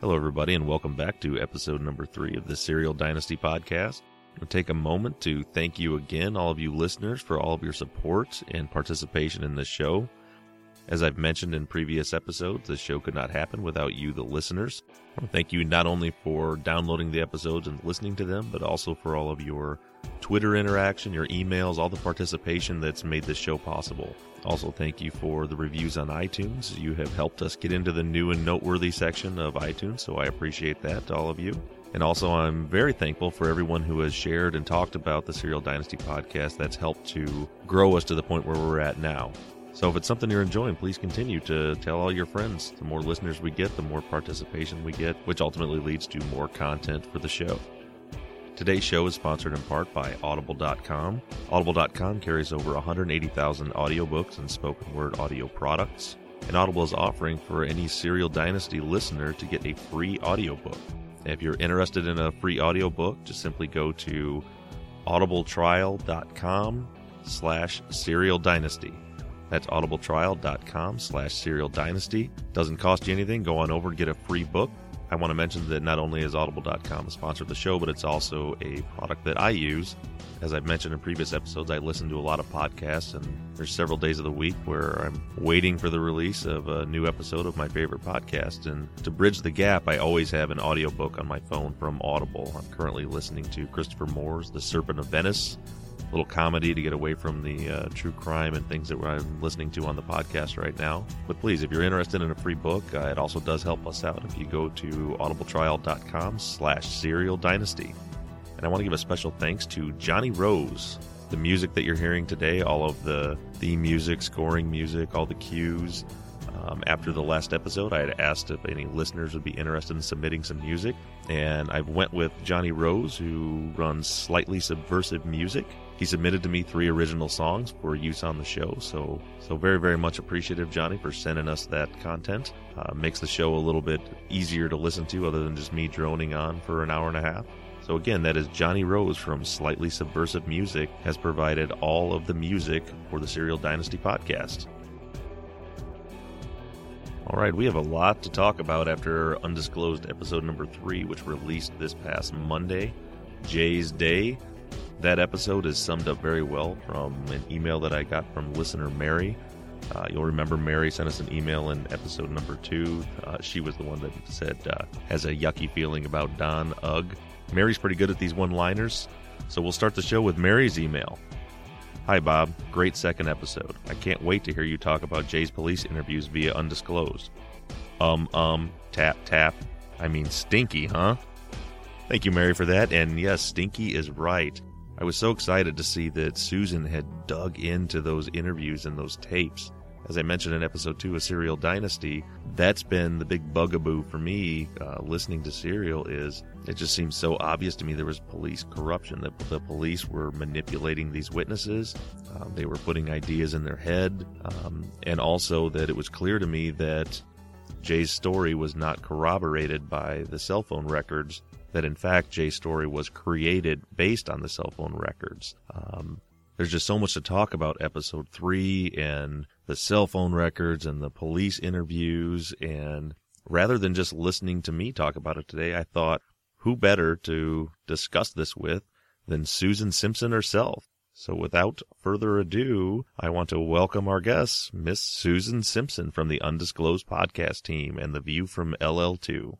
Hello, everybody, and welcome back to episode number 3 of the Serial Dynasty podcast. I'll take a moment to thank you again, all of you listeners, for all of your support and participation in this show. As I've mentioned in previous episodes, this show could not happen without you, the listeners. I want to thank you not only for downloading the episodes and listening to them, but also for all of your Twitter interaction, your emails, all the participation that's made this show possible. Also, thank you for the reviews on iTunes. You have helped us get into the new and noteworthy section of iTunes, so I appreciate that to all of you. And also, I'm very thankful for everyone who has shared and talked about the Serial Dynasty podcast. That's helped to grow us to the point where we're at now. So if it's something you're enjoying, please continue to tell all your friends. The more listeners we get, the more participation we get, which ultimately leads to more content for the show. Today's show is sponsored in part by Audible.com. Audible.com carries over 180,000 audiobooks and spoken word audio products. And Audible is offering for any Serial Dynasty listener to get a free audiobook. If you're interested in a free audiobook, just simply go to audibletrial.com/Serial Dynasty. That's audibletrial.com/Serial Dynasty. Doesn't cost you anything. Go on over and get a free book. I want to mention that not only is Audible.com a sponsor of the show, but it's also a product that I use. As I've mentioned in previous episodes, I listen to a lot of podcasts, and there's several days of the week where I'm waiting for the release of a new episode of my favorite podcast. And to bridge the gap, I always have an audiobook on my phone from Audible. I'm currently listening to Christopher Moore's The Serpent of Venice, a little comedy to get away from the true crime and things that I'm listening to on the podcast right now. But please, if you're interested in a free book, it also does help us out if you go to audibletrial.com/Serial Dynasty. And I want to give a special thanks to Johnny Rose. The music that you're hearing today, all of the theme music, scoring music, all the cues. After the last episode, I had asked if any listeners would be interested in submitting some music. And I went with Johnny Rose, who runs Slightly Subversive Music. He submitted to me 3 original songs for use on the show. So very, very much appreciative, Johnny, for sending us that content. Makes the show a little bit easier to listen to other than just me droning on for an hour and a half. So again, that is Johnny Rose from Slightly Subversive Music, has provided all of the music for the Serial Dynasty podcast. All right, we have a lot to talk about after Undisclosed episode number 3, which released this past Monday, Jay's Day. That episode is summed up very well from an email that I got from listener Mary. You'll remember Mary sent us an email in episode number 2. She was the one that said, has a yucky feeling about Don Ugg. Mary's pretty good at these one-liners, so we'll start the show with Mary's email. Hi, Bob. Great second episode. I can't wait to hear you talk about Jay's police interviews via Undisclosed. Tap, tap. I mean stinky, huh? Thank you, Mary, for that. And yes, Stinky is right. I was so excited to see that Susan had dug into those interviews and those tapes. As I mentioned in episode 2 of Serial Dynasty, that's been the big bugaboo for me listening to Serial. Is it just seems so obvious to me there was police corruption, that the police were manipulating these witnesses. They were putting ideas in their head, and also that it was clear to me that Jay's story was not corroborated by the cell phone records, that in fact Jay's story was created based on the cell phone records. There's just so much to talk about episode 3 and the cell phone records and the police interviews. And rather than just listening to me talk about it today, I thought, who better to discuss this with than Susan Simpson herself? So without further ado, I want to welcome our guest, Miss Susan Simpson from the Undisclosed podcast team and The View from LL2.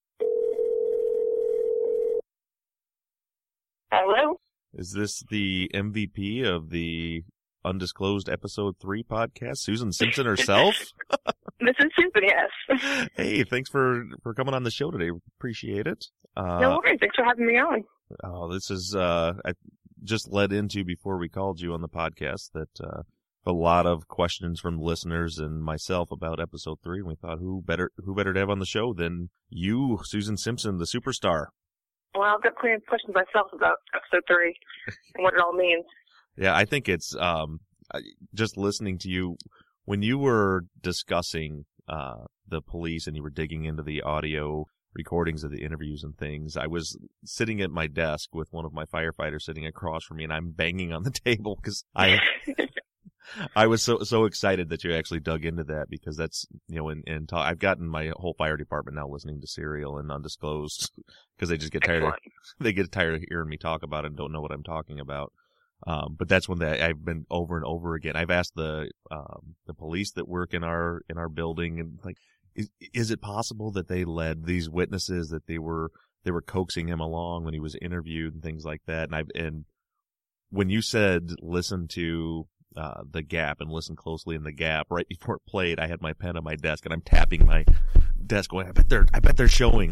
Hello? Is this the MVP of the Undisclosed episode 3 podcast, Susan Simpson herself? This is Susan, yes. Hey, thanks for coming on the show today. Appreciate it. No worries. Thanks for having me on. Oh, this is, I just led into before we called you on the podcast that a lot of questions from listeners and myself about episode 3. And we thought, who better to have on the show than you, Susan Simpson, the superstar? Well, I've got plenty of questions myself about episode 3 and what it all means. Yeah, I think it's just listening to you when you were discussing the police and you were digging into the audio recordings of the interviews and things. I was sitting at my desk with one of my firefighters sitting across from me, and I'm banging on the table because I was so excited that you actually dug into that, because that's, I've gotten my whole fire department now listening to Serial and Undisclosed, because they just get tired of hearing me talk about it and don't know what I'm talking about. But that's one that I've been over and over again. I've asked the police that work in our building, and like, is it possible that they led these witnesses, that they were coaxing him along when he was interviewed and things like that? And when you said listen to The Gap and listen closely in The Gap, right before it played, I had my pen on my desk and I'm tapping my desk going, I bet they're showing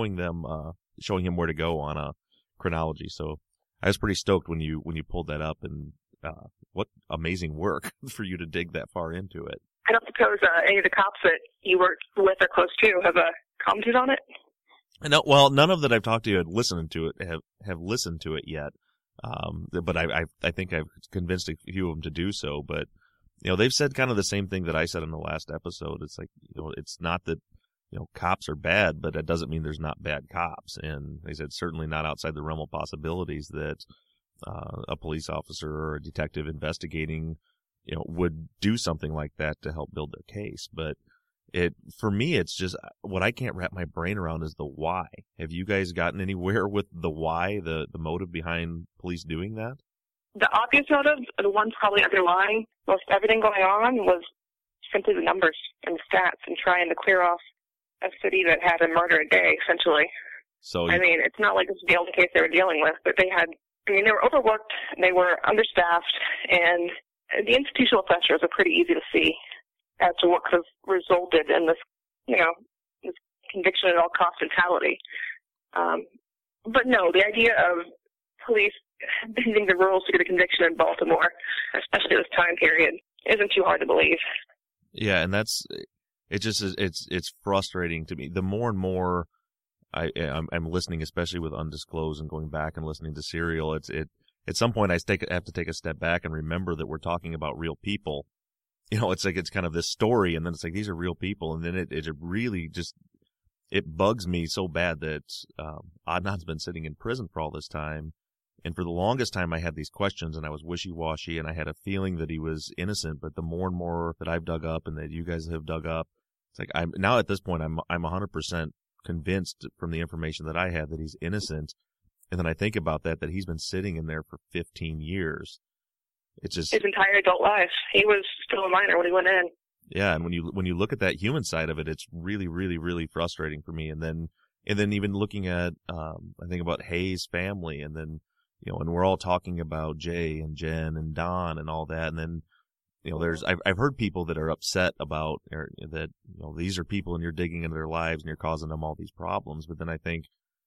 him where to go on a chronology. So I was pretty stoked when you pulled that up, and what amazing work for you to dig that far into it. I don't suppose any of the cops that you worked with or close to have commented on it? No, well, none of that I've talked to have listened to it yet. But I think I've convinced a few of them to do so. But they've said kind of the same thing that I said in the last episode. It's like, it's not that cops are bad, but that doesn't mean there's not bad cops. And they said certainly not outside the realm of possibilities that a police officer or a detective investigating would do something like that to help build their case. But for me, it's just what I can't wrap my brain around is the why. Have you guys gotten anywhere with the why, the motive behind police doing that? The obvious motive, the ones probably underlying most everything going on, was simply the numbers and the stats and trying to clear off a city that had a murder a day, essentially. So it's not like this was the only case they were dealing with, but they were overworked, they were understaffed, and the institutional pressures are pretty easy to see as to what could have resulted in this, this conviction at all cost mentality. But no, the idea of police bending the rules to get a conviction in Baltimore, especially this time period, isn't too hard to believe. Yeah, and it's frustrating to me. The more and more I'm listening, especially with Undisclosed and going back and listening to Serial, at some point I have to take a step back and remember that we're talking about real people. It's like it's kind of this story, and then it's like these are real people, and then it really just it bugs me so bad that Adnan's been sitting in prison for all this time, and for the longest time I had these questions, and I was wishy-washy, and I had a feeling that he was innocent. But the more and more that I've dug up, and that you guys have dug up, it's like I'm now at this point I'm 100% convinced from the information that I had that he's innocent. And then I think about that he's been sitting in there for 15 years. It's just his entire adult life. He was still a minor when he went in. Yeah, and when you look at that human side of it, it's really, really, really frustrating for me. And then even looking at I think about Hayes' family, and then and we're all talking about Jay and Jen and Don and all that, and then I've heard people that are upset about that these are people and you're digging into their lives and you're causing them all these problems. But then I think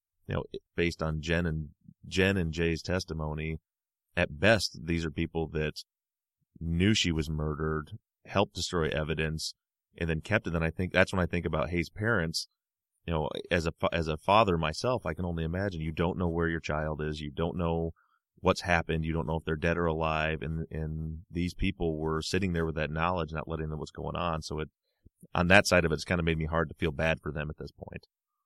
based on Jen and Jay's testimony, at best these are people that knew she was murdered, helped destroy evidence, and then kept it. And I think that's when I think about Hayes' parents. As a father myself, I can only imagine you don't know where your child is, you don't know what's happened, you don't know if they're dead or alive, and these people were sitting there with that knowledge, not letting them know what's going on. So on that side of it, it's kind of made me hard to feel bad for them at this point.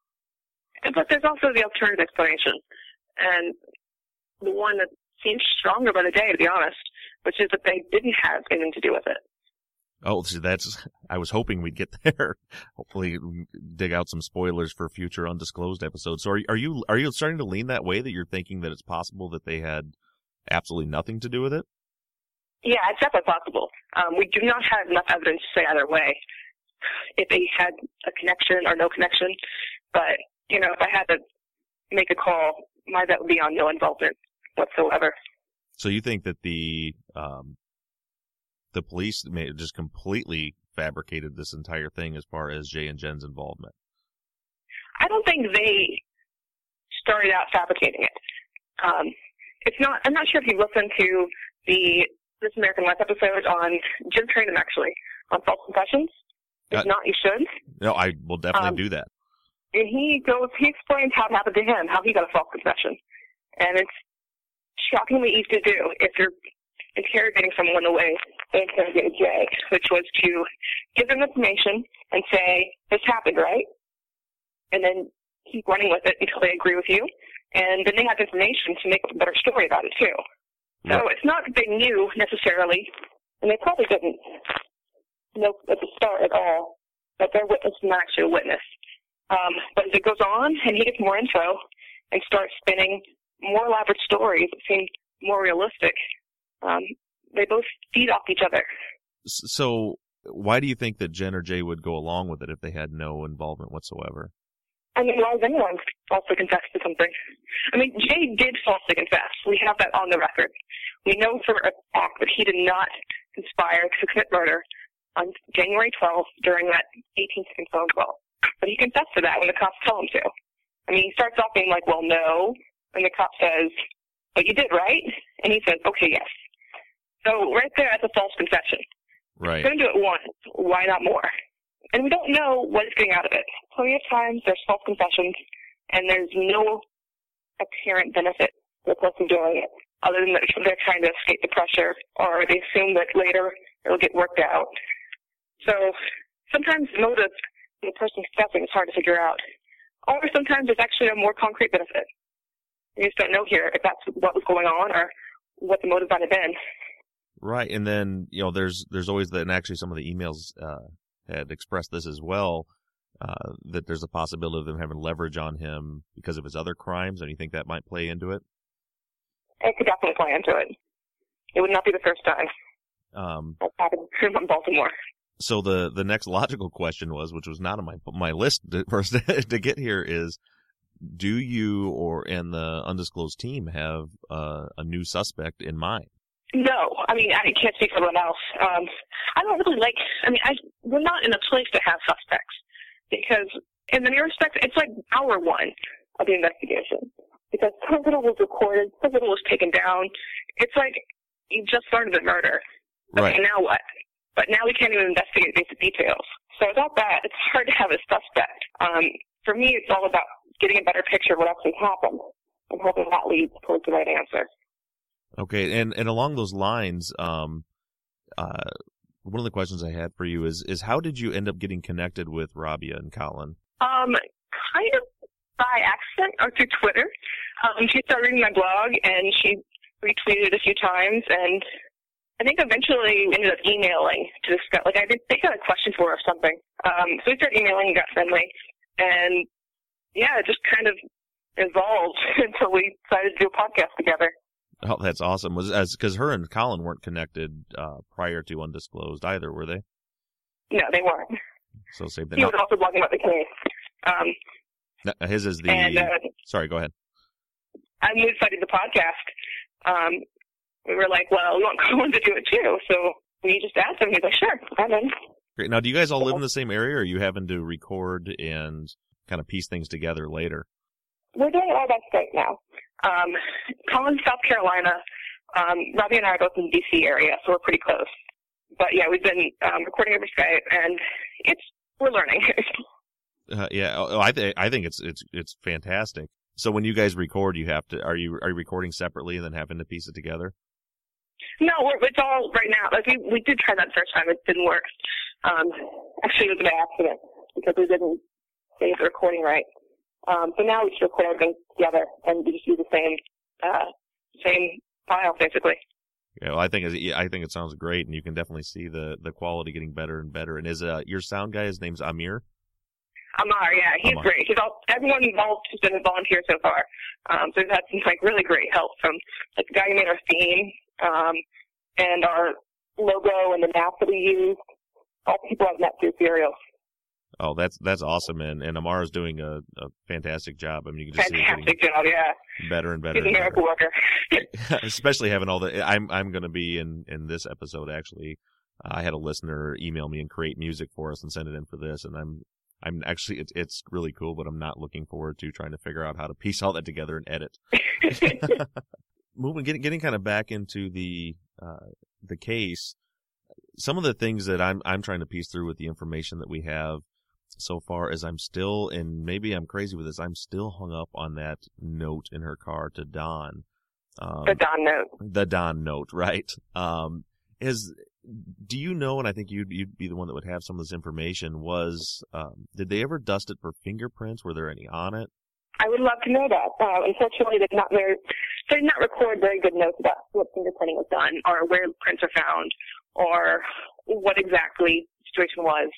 But there's also the alternative explanation, and the one that seems stronger by the day, to be honest, which is that they didn't have anything to do with it. Oh, so I was hoping we'd get there. Hopefully dig out some spoilers for future Undisclosed episodes. So are you starting to lean that way, that you're thinking that it's possible that they had absolutely nothing to do with it? Yeah, it's definitely possible. We do not have enough evidence to say either way, if they had a connection or no connection. But, if I had to make a call, my bet would be on no involvement whatsoever. So you think that the police may have just completely fabricated this entire thing as far as Jay and Jen's involvement? I don't think they started out fabricating it. I'm not sure if you listened to the This American Life episode on Jim Trainum, actually, on false confessions. If not, you should. No, I will definitely do that. And he explains how it happened to him, how he got a false confession. And it's shockingly easy to do if you're interrogating someone the way they interrogated Jay, which was to give them information and say, this happened, right? And then keep running with it until they agree with you. And then they have information to make a better story about it, too. So it's not that they knew necessarily And they probably didn't know at the start at all that their witness is not actually a witness. But as it goes on and he gets more info and starts spinning more elaborate stories that seem more realistic, they both feed off each other. So why do you think that Jen or Jay would go along with it if they had no involvement whatsoever? I mean, why does anyone falsely confess to something? I mean, Jay did falsely confess. We have that on the record. We know for a fact that he did not conspire to commit murder on January 12th during that 18-second phone call. But he confessed to that when the cops tell him to. I mean, he starts off being like, well, no. And the cop says, but you did, right? And he says, okay, yes. So right there, that's a false confession. Right. He's going to do it once. Why not more? And we don't know what he's getting out of it. Plenty of times there's false confessions, and there's no apparent benefit to the person doing it, other than that they're trying to escape the pressure, or they assume that later it'll get worked out. So sometimes the motive of the person confessing is hard to figure out. Or sometimes there's actually a more concrete benefit. You just don't know here if that's what was going on or what the motive might have been. Right, and then, there's always and actually some of the emails had expressed this as well, that there's a possibility of them having leverage on him because of his other crimes, and you think that might play into it? It could definitely play into it. It would not be the first time. That happened in Baltimore. So the next logical question was, which was not on my list first to get here, is, do you and the undisclosed team have a new suspect in mind? No, I mean, I can't speak for everyone else. I don't really we're not in a place to have suspects, because in many respects, it's like hour one of the investigation, because so little was recorded, so little was taken down. It's like you just started the murder. Right. Okay, now what? But now we can't even investigate basic details. So without that, it's hard to have a suspect. For me, it's all about getting a better picture of what actually happened and hoping that leads towards the right answer. Okay, and along those lines, one of the questions I had for you is how did you end up getting connected with Rabia and Colin? Kind of by accident or through Twitter. She started reading my blog and she retweeted a few times, and I think eventually we ended up emailing to discuss. Like, they got a question for her or something. So we started emailing and got friendly, and yeah, it just kind of evolved until we decided to do a podcast together. Oh, that's awesome. Because her and Colin weren't connected prior to Undisclosed either, were they? No, they weren't. So save that. He was also blogging about the case. His is the... And, sorry, go ahead. And we decided the podcast. We were like, well, we want Colin to do it too. So we just asked him. He's like, sure, I'm in. Great. Now, do you guys all live in the same area, or are you having to record and kind of piece things together later? We're doing it all by Skype now. Colin's South Carolina. Robbie and I are both in the D.C. area, so we're pretty close. But yeah, we've been recording over Skype, and we're learning. I think it's fantastic. So when you guys record, are you recording separately and then having to piece it together? No, it's all right now. Like we did try that first time, it didn't work. Actually, it was an accident because we didn't save the recording right. So now we just record everything together and we just use the same file basically. Yeah, well, I think it sounds great, and you can definitely see the quality getting better and better. And is your sound guy? His name's Amir. Amar, yeah, he's great. Everyone involved has been a volunteer so far. So we've had some really great help from the guy who made our theme, and our logo and the map that we use. All people I've met through Serial. Oh, that's awesome, and Amar is doing a fantastic job. I mean, you can just fantastic job, yeah. Better and better. He's a miracle worker. Especially having all the. I'm going to be in this episode actually. I had a listener email me and create music for us and send it in for this, and I'm actually it's really cool, but I'm not looking forward to trying to figure out how to piece all that together and edit. Getting kind of back into the case. Some of the things that I'm trying to piece through with the information that we have so far is I'm still, and maybe I'm crazy with this, I'm still hung up on that note in her car to Don. The Don note. The Don note, right? Do you know, and I think you'd be the one that would have some of this information, did they ever dust it for fingerprints? Were there any on it? I would love to know that. Unfortunately, they did not record very good notes about what fingerprinting was done or where prints are found or what exactly the situation was.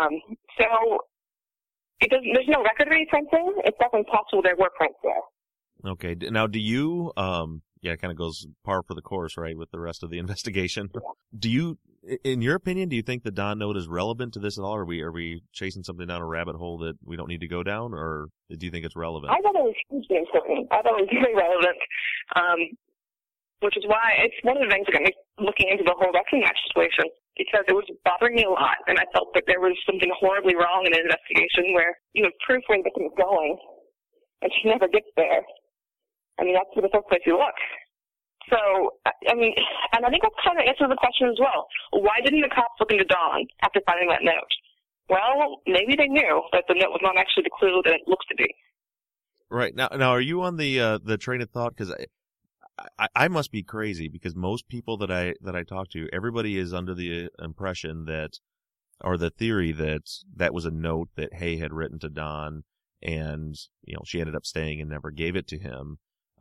So there's no record of any prints there. It's definitely possible there were prints there. Okay. Now, do you, it kind of goes par for the course, right, with the rest of the investigation. Do you, in your opinion, do you think the Don note is relevant to this at all? Are we chasing something down a rabbit hole that we don't need to go down, or do you think it's relevant? I thought it was hugely important. I thought it was very relevant, which is why it's one of the things that got me looking into the whole wrestling match situation, because it was bothering me a lot, and I felt that there was something horribly wrong in an investigation where you have proof where the victim is going, and she never gets there. I mean, that's the first place you look. So, I mean, and I think that kind of answers the question as well. Why didn't the cops look into Dawn after finding that note? Well, maybe they knew that the note was not actually the clue that it looks to be. Right. Now are you on the train of thought? Because I must be crazy, because most people that I talk to, everybody is under the impression that, or the theory that was a note that Hay had written to Dawn, and she ended up staying and never gave it to him.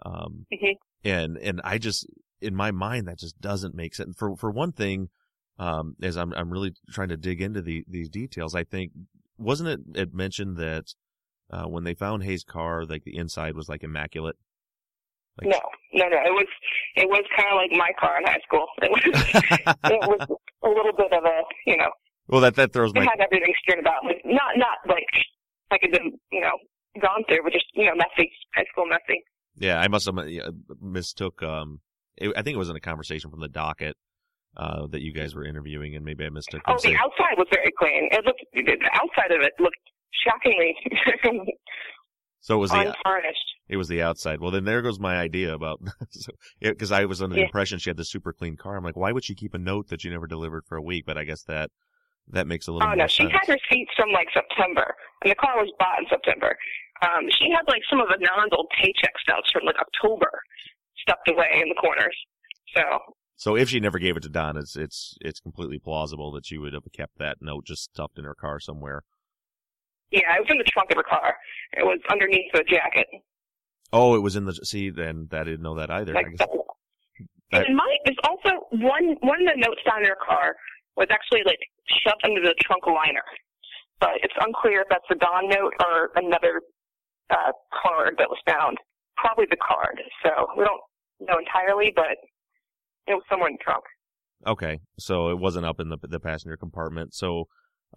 And I just, in my mind, that just doesn't make sense. For one thing, as I'm really trying to dig into these details, I think, wasn't it mentioned that when they found Hay's car, like the inside was like immaculate? Like, No. It was kind of like my car in high school. It was a little bit of a, Well, that throws it had everything strewn about. Like, not like I could have, gone through, but just, messy, high school messy. Yeah, I must have mistook, I think it was in a conversation from the docket, that you guys were interviewing, and maybe I mistook. Oh, the outside was very clean. The outside of it looked shockingly so it was untarnished. It was the outside. Well, then there goes my idea about, because I was under the impression she had the super clean car. I'm like, why would she keep a note that she never delivered for a week? But I guess that makes a little more sense. Oh, no, she had receipts from, September, and the car was bought in September. She had, some of the Don's old paycheck stubs from, October stuffed away in the corners. So if she never gave it to Don, it's completely plausible that she would have kept that note just stuffed in her car somewhere. Yeah, it was in the trunk of her car. It was underneath the jacket. Oh, it was in the, see, then I didn't know that either. I guess. There's also one of the notes down in her car was actually, shoved under the trunk liner. But it's unclear if that's the Don note or another card that was found. Probably the card. So we don't know entirely, but it was somewhere in the trunk. Okay. So it wasn't up in the passenger compartment. So,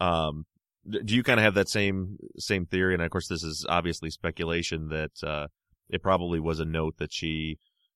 do you kind of have that same theory? And of course, this is obviously speculation that, it probably was a note that she,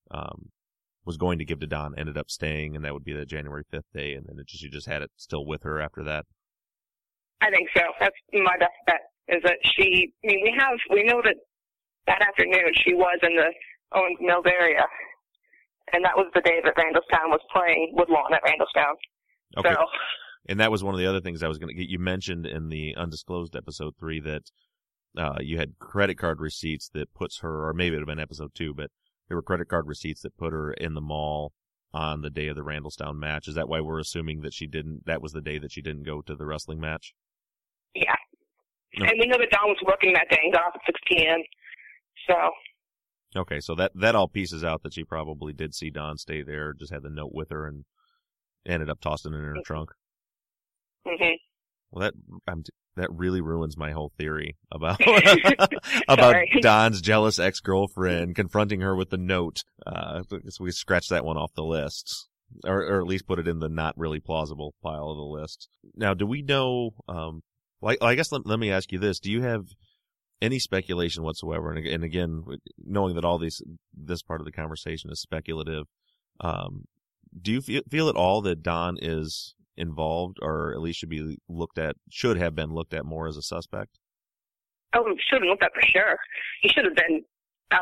was going to give to Don, ended up staying, and that would be the January 5th day. And then she just had it still with her after that. I think so. That's my best bet, is that we know that afternoon she was in the Owens Mills area, and that was the day that Randallstown was playing Woodlawn at Randallstown. Okay. So, and that was one of the other things I was going to get. You mentioned in the Undisclosed episode 3 that you had credit card receipts that puts her, or maybe it would have been episode 2, but there were credit card receipts that put her in the mall on the day of the Randallstown match. Is that why we're assuming that that was the day that she didn't go to the wrestling match? Yeah. No. And we know that Don was working that day and got off at 6 p.m. So. Okay, so that all pieces out that she probably did see Don stay there, just had the note with her, and ended up tossing it in her trunk. Mm-hmm. Well, that really ruins my whole theory about Don's jealous ex-girlfriend confronting her with the note. So we scratched that one off the list, or at least put it in the not really plausible pile of the list. Now, do we know? I guess let me ask you this: do you have any speculation whatsoever? And again, knowing that all this part of the conversation is speculative, do you feel at all that Don is involved, or at least should have been looked at more as a suspect? Oh, should have looked at for sure. He should have been. At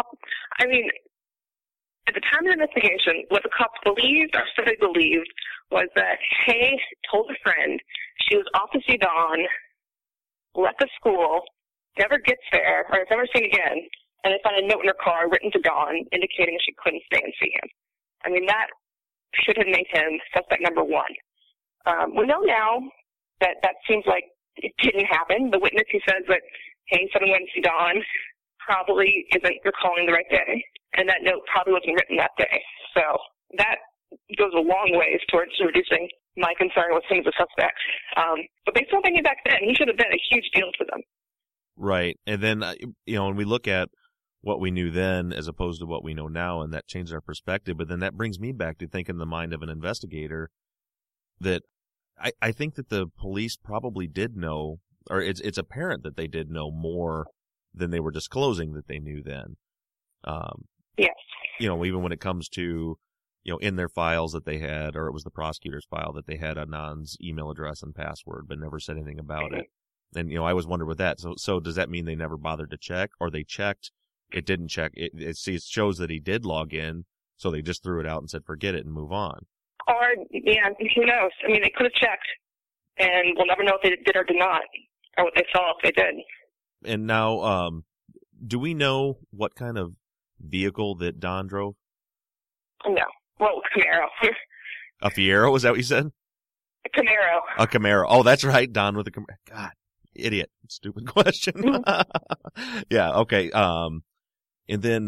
the time of the investigation, what the cops believed, or said they believed, was that Hay told a friend she was off to see Don, left the school, never gets there, or is never seen again, and they found a note in her car written to Don indicating she couldn't stay and see him. That should have made him suspect number one. We know now that seems like it didn't happen. The witness who says that Hay said he went to see Don probably isn't recalling the right day, and that note probably wasn't written that day. So that goes a long ways towards reducing my concern was him as a suspect. But they still thinking back then, he should have been a huge deal to them. Right. And then, when we look at what we knew then as opposed to what we know now, and that changed our perspective. But then that brings me back to think in the mind of an investigator that I think that the police probably did know, or it's apparent that they did know more than they were disclosing that they knew then. Yes. Even when it comes to, in their files that they had, or it was the prosecutor's file, that they had Adnan's email address and password, but never said anything about it. And, I always wondered with that. So does that mean they never bothered to check, or they checked? It didn't check. It shows that he did log in, so they just threw it out and said, forget it and move on. Or, who knows? I mean, they could have checked, and we'll never know if they did or did not, or what they saw if they did. And now, do we know what kind of vehicle that Don drove? No. Well, Camaro. A Fiero, is that what you said? A Camaro. A Camaro. Oh, that's right, Don with a Camaro. God, idiot. Stupid question. Yeah, okay. And then,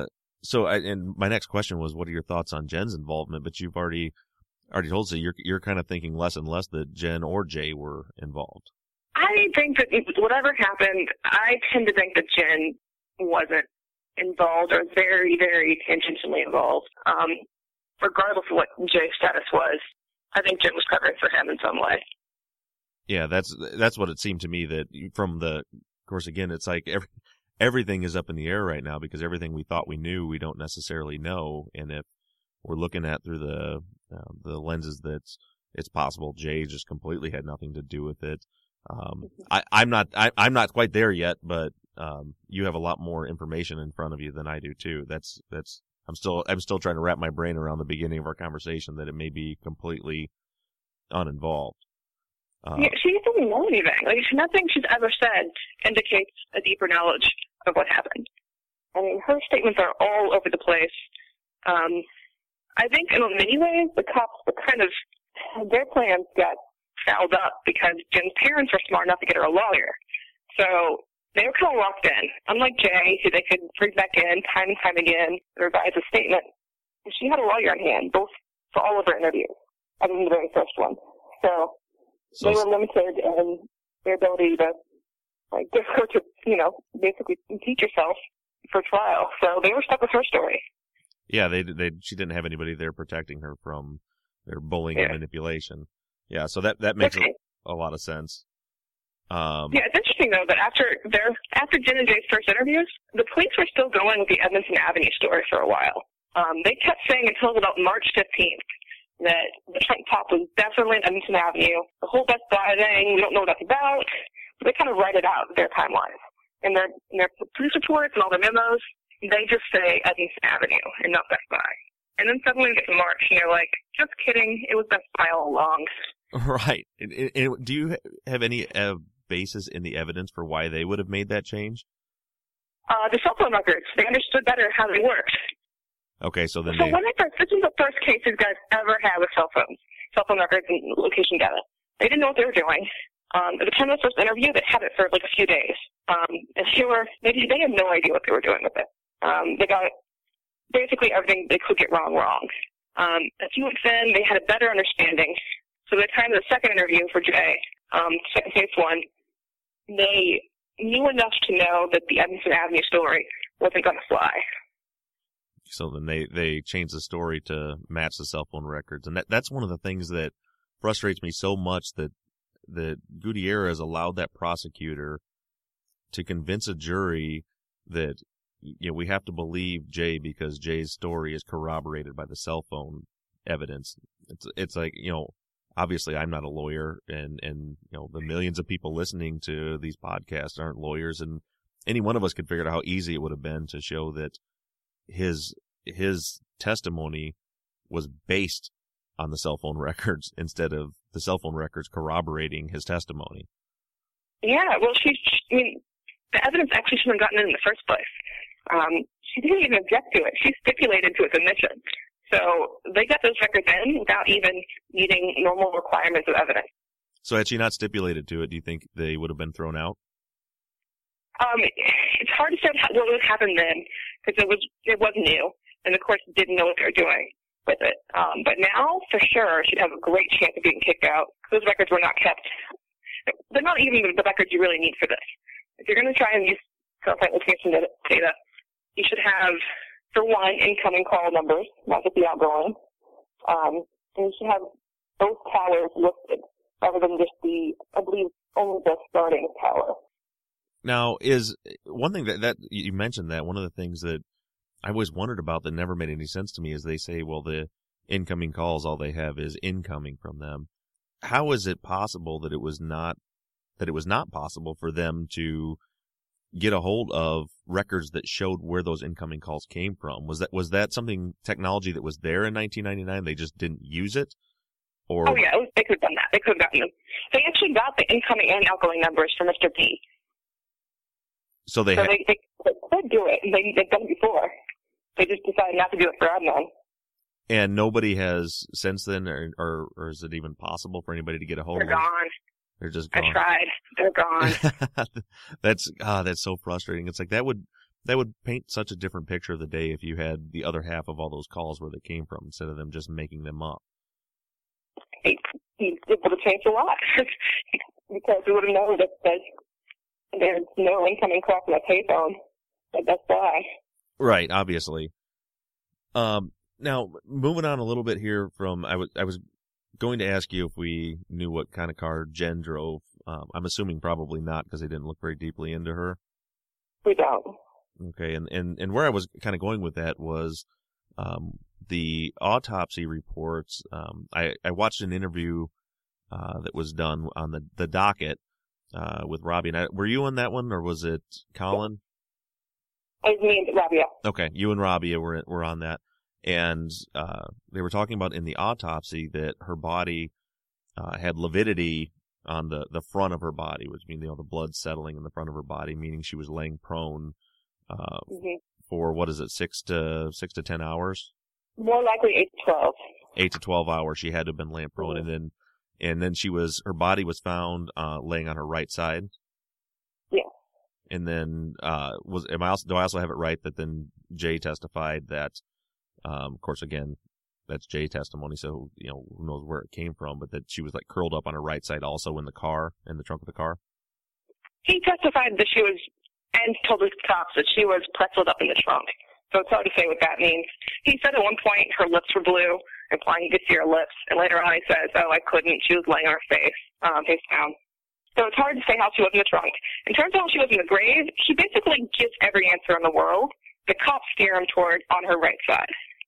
and my next question was, what are your thoughts on Jen's involvement? But you've already told us that you're kind of thinking less and less that Jen or Jay were involved. I think that whatever happened, I tend to think that Jen wasn't involved or very, very tangentially involved. Regardless of what Jay's status was, I think Jen was covering for him in some way. Yeah, that's what it seemed to me, that from of course, again, it's like everything is up in the air right now because everything we thought we knew, we don't necessarily know. And if we're looking at through the lenses that it's possible Jay just completely had nothing to do with it. I'm not quite there yet, but you have a lot more information in front of you than I do too. I'm still trying to wrap my brain around the beginning of our conversation that it may be completely uninvolved. She doesn't know anything. Nothing she's ever said indicates a deeper knowledge of what happened. I mean, her statements are all over the place. I think in many ways the cops were their plans got fouled up because Jen's parents were smart enough to get her a lawyer. So they were kind of locked in. Unlike Jay, who they could bring back in time and time again and revise a statement, she had a lawyer on hand, both for all of her interviews, other than the very first one. So they were limited in their ability to get her to, basically teach herself for trial. So they were stuck with her story. Yeah, she didn't have anybody there protecting her from their bullying and manipulation. Yeah, so that makes a lot of sense. It's interesting though that after Jen and Jay's first interviews, the police were still going with the Edmondson Avenue story for a while. They kept saying until about March 15th that the Trent Top was definitely on Edmondson Avenue. The whole Best Buy thing, we don't know what that's about. They kind of write it out, their timelines. And their police reports and all their memos, they just say Edmondson Avenue and not Best Buy. And then suddenly we get to March and you're like, just kidding, it was Best Buy all along. Right. And do you have any basis in the evidence for why they would have made that change? The cell phone records. They understood better how they worked. Okay, so then this is the first case these guys ever had with cell phone records and location data. They didn't know what they were doing. At the time of the first interview, they had it for a few days. And they had no idea what they were doing with it. They got basically everything they could get wrong. A few weeks in, they had a better understanding. So by the time of the second interview for Jay, second case one, they knew enough to know that the Edmondson Avenue story wasn't going to fly. So then they changed the story to match the cell phone records. And that's one of the things that frustrates me so much, that Gutierrez allowed that prosecutor to convince a jury that we have to believe Jay because Jay's story is corroborated by the cell phone evidence. It's like, obviously I'm not a lawyer, and the millions of people listening to these podcasts aren't lawyers, and any one of us could figure out how easy it would have been to show that his testimony was based on the cell phone records instead of the cell phone records corroborating his testimony. Yeah, well, the evidence actually shouldn't have gotten in the first place. She didn't even object to it. She stipulated to its admission. So they got those records in without even meeting normal requirements of evidence. So had she not stipulated to it, do you think they would have been thrown out? It's hard to say what would have happened then, because it was new, and the courts didn't know what they were doing. with it. But now, for sure, she'd have a great chance of getting kicked out. Those records were not kept. They're not even the records you really need for this. If you're going to try and use cell-site location data, you should have, for one, incoming call numbers, not just the outgoing. And you should have both towers listed, rather than just I believe, only the starting tower. Now, is one thing that you mentioned that one of the things that I always wondered about that never made any sense to me is they say, well, the incoming calls, all they have is incoming from them. How is it possible that it was not possible for them to get a hold of records that showed where those incoming calls came from? Was that something, technology that was there in 1999? They just didn't use it? Or... Oh, yeah, they could have done that. They could have gotten them. They actually got the incoming and outgoing numbers from Mr. B. So they could do it. They've done it before. They just decided not to do it for Adnan. And nobody has since then, or is it even possible for anybody to get a hold of them? They're gone. They're just gone. I tried. They're gone. That's so frustrating. It's like that would paint such a different picture of the day if you had the other half of all those calls where they came from instead of them just making them up. It would have changed a lot because we would have known that there's no incoming call from a payphone. That's why. Right, obviously. Now, moving on a little bit here from, I was going to ask you if we knew what kind of car Jen drove. I'm assuming probably not because they didn't look very deeply into her. We don't. Okay, and where I was kind of going with that was the autopsy reports. I watched an interview that was done on the docket with Robbie. And were you on that one, or was it Colin? It was me and Rabia. Okay, you and Rabia were on that. And they were talking about in the autopsy that her body had lividity on the front of her body, which means, the blood settling in the front of her body, meaning she was laying prone for, what is it, 6 to 10 hours? More likely 8 to 12. 8 to 12 hours she had to have been laying prone, and then her body was found laying on her right side. Yeah. And then do I also have it right that then Jay testified that, of course, again, that's Jay testimony, so who knows where it came from, but that she was like curled up on her right side, also in the trunk of the car. He testified that she was, and told the cops that she was pretzeled up in the trunk. So it's hard to say what that means. He said at one point her lips were blue, implying he could see her lips, and later on he says, "Oh, I couldn't. She was laying on her face down." So it's hard to say how she was in the trunk. In terms of how she was in the grave, he basically gives every answer in the world. The cops steer him toward on her right side.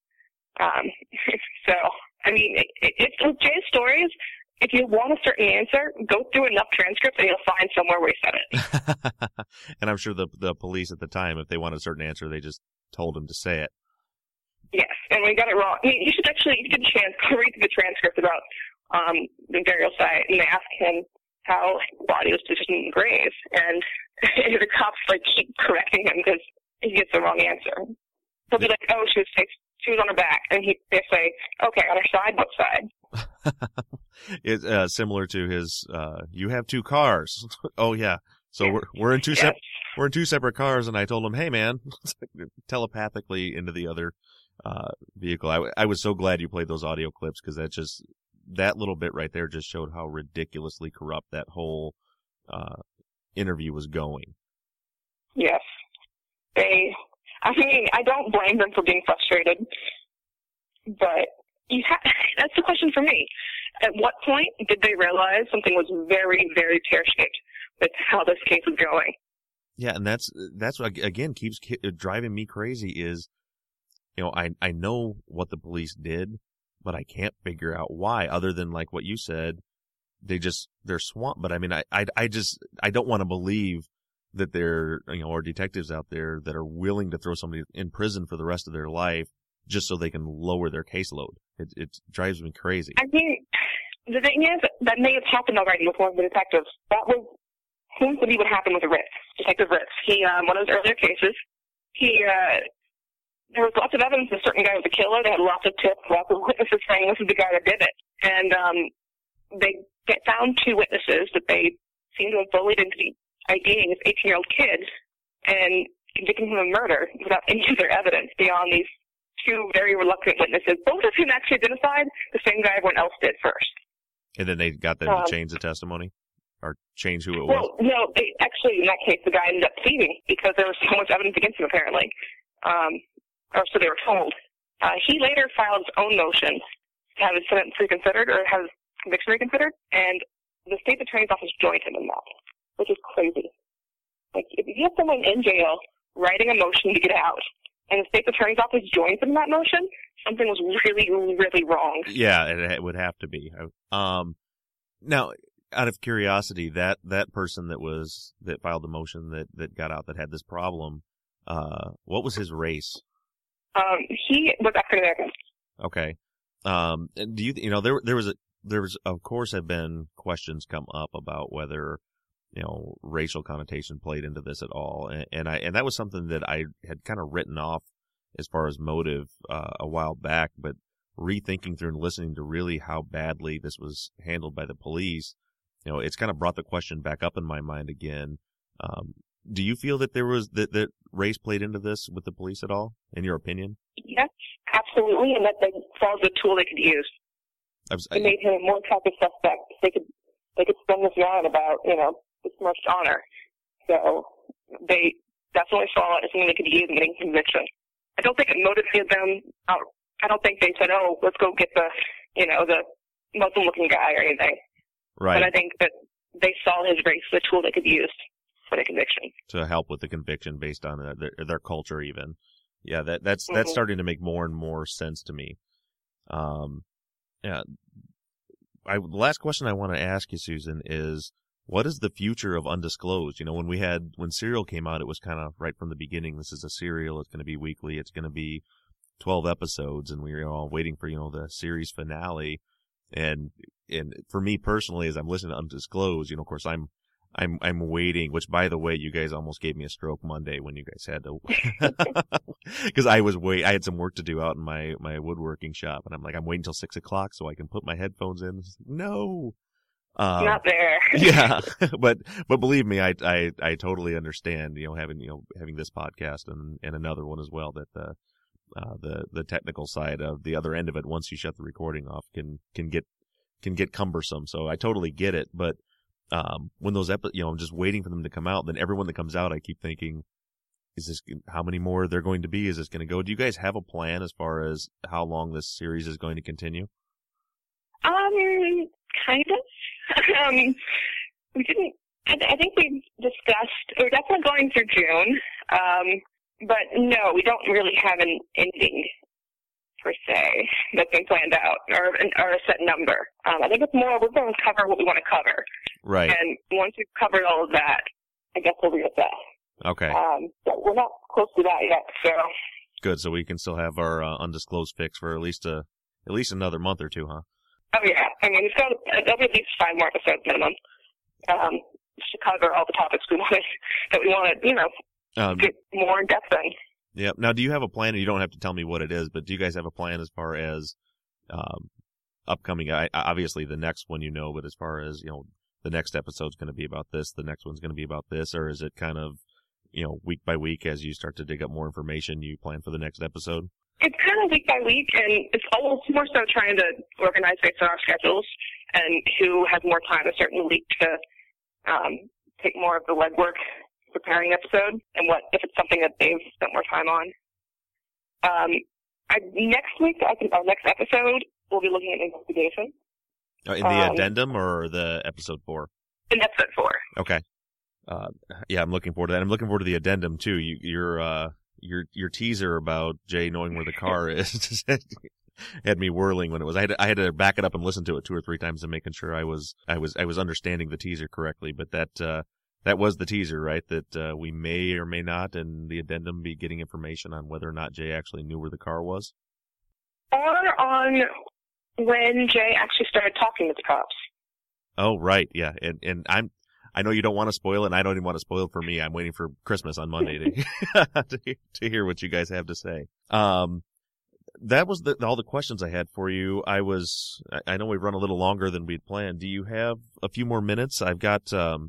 So, I mean, it's with Jay's stories, if you want a certain answer, go through enough transcripts and you'll find somewhere where he said it. And I'm sure the police at the time, if they wanted a certain answer, they just told him to say it. Yes, and we got it wrong. I mean, you should actually, if you get a chance, go read the transcript about the burial site and ask him how his body was positioned in the grave. And the cops keep correcting him because he gets the wrong answer. He'll be like, "Oh, she was on her back," and they say, "Okay, on her side, what side?" It's similar to his. You have 2 cars. Oh yeah. So we're in two we're in 2 separate cars, and I told him, "Hey man," telepathically into the other vehicle. I was so glad you played those audio clips because that little bit right there just showed how ridiculously corrupt that whole interview was going. Yes. I don't blame them for being frustrated, but that's the question for me. At what point did they realize something was very, very pear-shaped with how this case was going? Yeah, and that's what, again, keeps driving me crazy is, I know what the police did, but I can't figure out why, other than like what you said, they're swamped. But I mean, I don't want to believe that there are detectives out there that are willing to throw somebody in prison for the rest of their life just so they can lower their caseload. It drives me crazy. I mean, the thing is, that may have happened already with one of the detectives. That seems to be what happened with Ritz, Detective Ritz. He, one of those earlier cases, there was lots of evidence that a certain guy was a killer. They had lots of tips, lots of witnesses saying this is the guy that did it. And they found 2 witnesses that they seemed to have bullied into IDing this 18-year-old kid and convicting him of murder without any other evidence beyond these two very reluctant witnesses, both of whom actually identified the same guy everyone else did first. And then they got them to change the testimony? Or change who it was? Well, no, actually, in that case, the guy ended up pleading because there was so much evidence against him, apparently. Or so they were told. He later filed his own motion to have his sentence reconsidered or have his conviction reconsidered, and the state attorney's office joined him in that, which is crazy. Like, if you have someone in jail writing a motion to get out, and the state attorney's office joins him in that motion, something was really, really wrong. Yeah, it would have to be. Now, out of curiosity, that person that filed the motion that got out that had this problem, what was his race? He was African American. Okay. Do you know there was of course have been questions come up about whether racial connotation played into this at all, and that was something that I had kind of written off as far as motive a while back, but rethinking through and listening to really how badly this was handled by the police, it's kind of brought the question back up in my mind again. Do you feel that there was that race played into this with the police at all, in your opinion? Yes, absolutely, and that they saw as a tool they could use. It made him a more attractive suspect. They could spin this yarn about besmirched honor. So they definitely saw it as something they could use in getting conviction. I don't think it motivated them. I don't think they said, "Oh, let's go get the the Muslim-looking guy" or anything. Right. But I think that they saw his race as a tool they could use for the conviction. To help with the conviction based on their culture, even. Yeah, that's starting to make more and more sense to me. Yeah. The last question I want to ask you, Susan, is what is the future of Undisclosed? When Serial came out, it was kind of right from the beginning. This is a serial. It's going to be weekly. It's going to be 12 episodes, and we were all waiting for the series finale. And for me personally, as I'm listening to Undisclosed, of course I'm waiting, which by the way, you guys almost gave me a stroke Monday when you guys had to, because I had some work to do out in my woodworking shop, and I'm like, I'm waiting till 6:00 so I can put my headphones in. No. Not there. Yeah. But believe me, I totally understand, having this podcast and another one as well, that the technical side of the other end of it, once you shut the recording off, can get cumbersome. So I totally get it. But when those I'm just waiting for them to come out. Then everyone that comes out, I keep thinking, how many more they're going to be? Is this going to go? Do you guys have a plan as far as how long this series is going to continue? Kind of. We didn't. I think we discussed. We're definitely going through June. But no, we don't really have an ending per se that's been planned out or a set number. I think it's more we're going to cover what we want to cover. Right. And once we've covered all of that, I guess we'll reassess. Okay. But we're not close to that yet, so. Good. So we can still have our Undisclosed fix for at least another month or two, huh? Oh yeah. I mean, there'll be at least 5 more episodes minimum. To cover all the topics that we want to, get more in depth in. Yeah. Now, do you have a plan? And you don't have to tell me what it is, but do you guys have a plan as far as upcoming? Obviously, the next one, but as far as the next episode's going to be about this, the next one's going to be about this, or is it kind of week by week as you start to dig up more information, you plan for the next episode? It's kind of week by week, and it's almost more so trying to organize based on our schedules and who has more time a certain week to take more of the legwork preparing an episode, and if it's something that they've spent more time on. Next week, I think our next episode, we'll be looking at investigation. In the addendum or the episode 4? In episode 4. Okay. Yeah, I'm looking forward to that. I'm looking forward to the addendum too. Your teaser about Jay knowing where the car is had me whirling when it was. I had to back it up and listen to it 2 or 3 times and making sure I was understanding the teaser correctly. But that was the teaser, right? That we may or may not in the addendum be getting information on whether or not Jay actually knew where the car was. Or on when Jay actually started talking to the cops. Oh, right, yeah, and I know you don't want to spoil it, and I don't even want to spoil it for me. I'm waiting for Christmas on Monday to hear what you guys have to say. That was all the questions I had for you. I know we've run a little longer than we'd planned. Do you have a few more minutes? I've got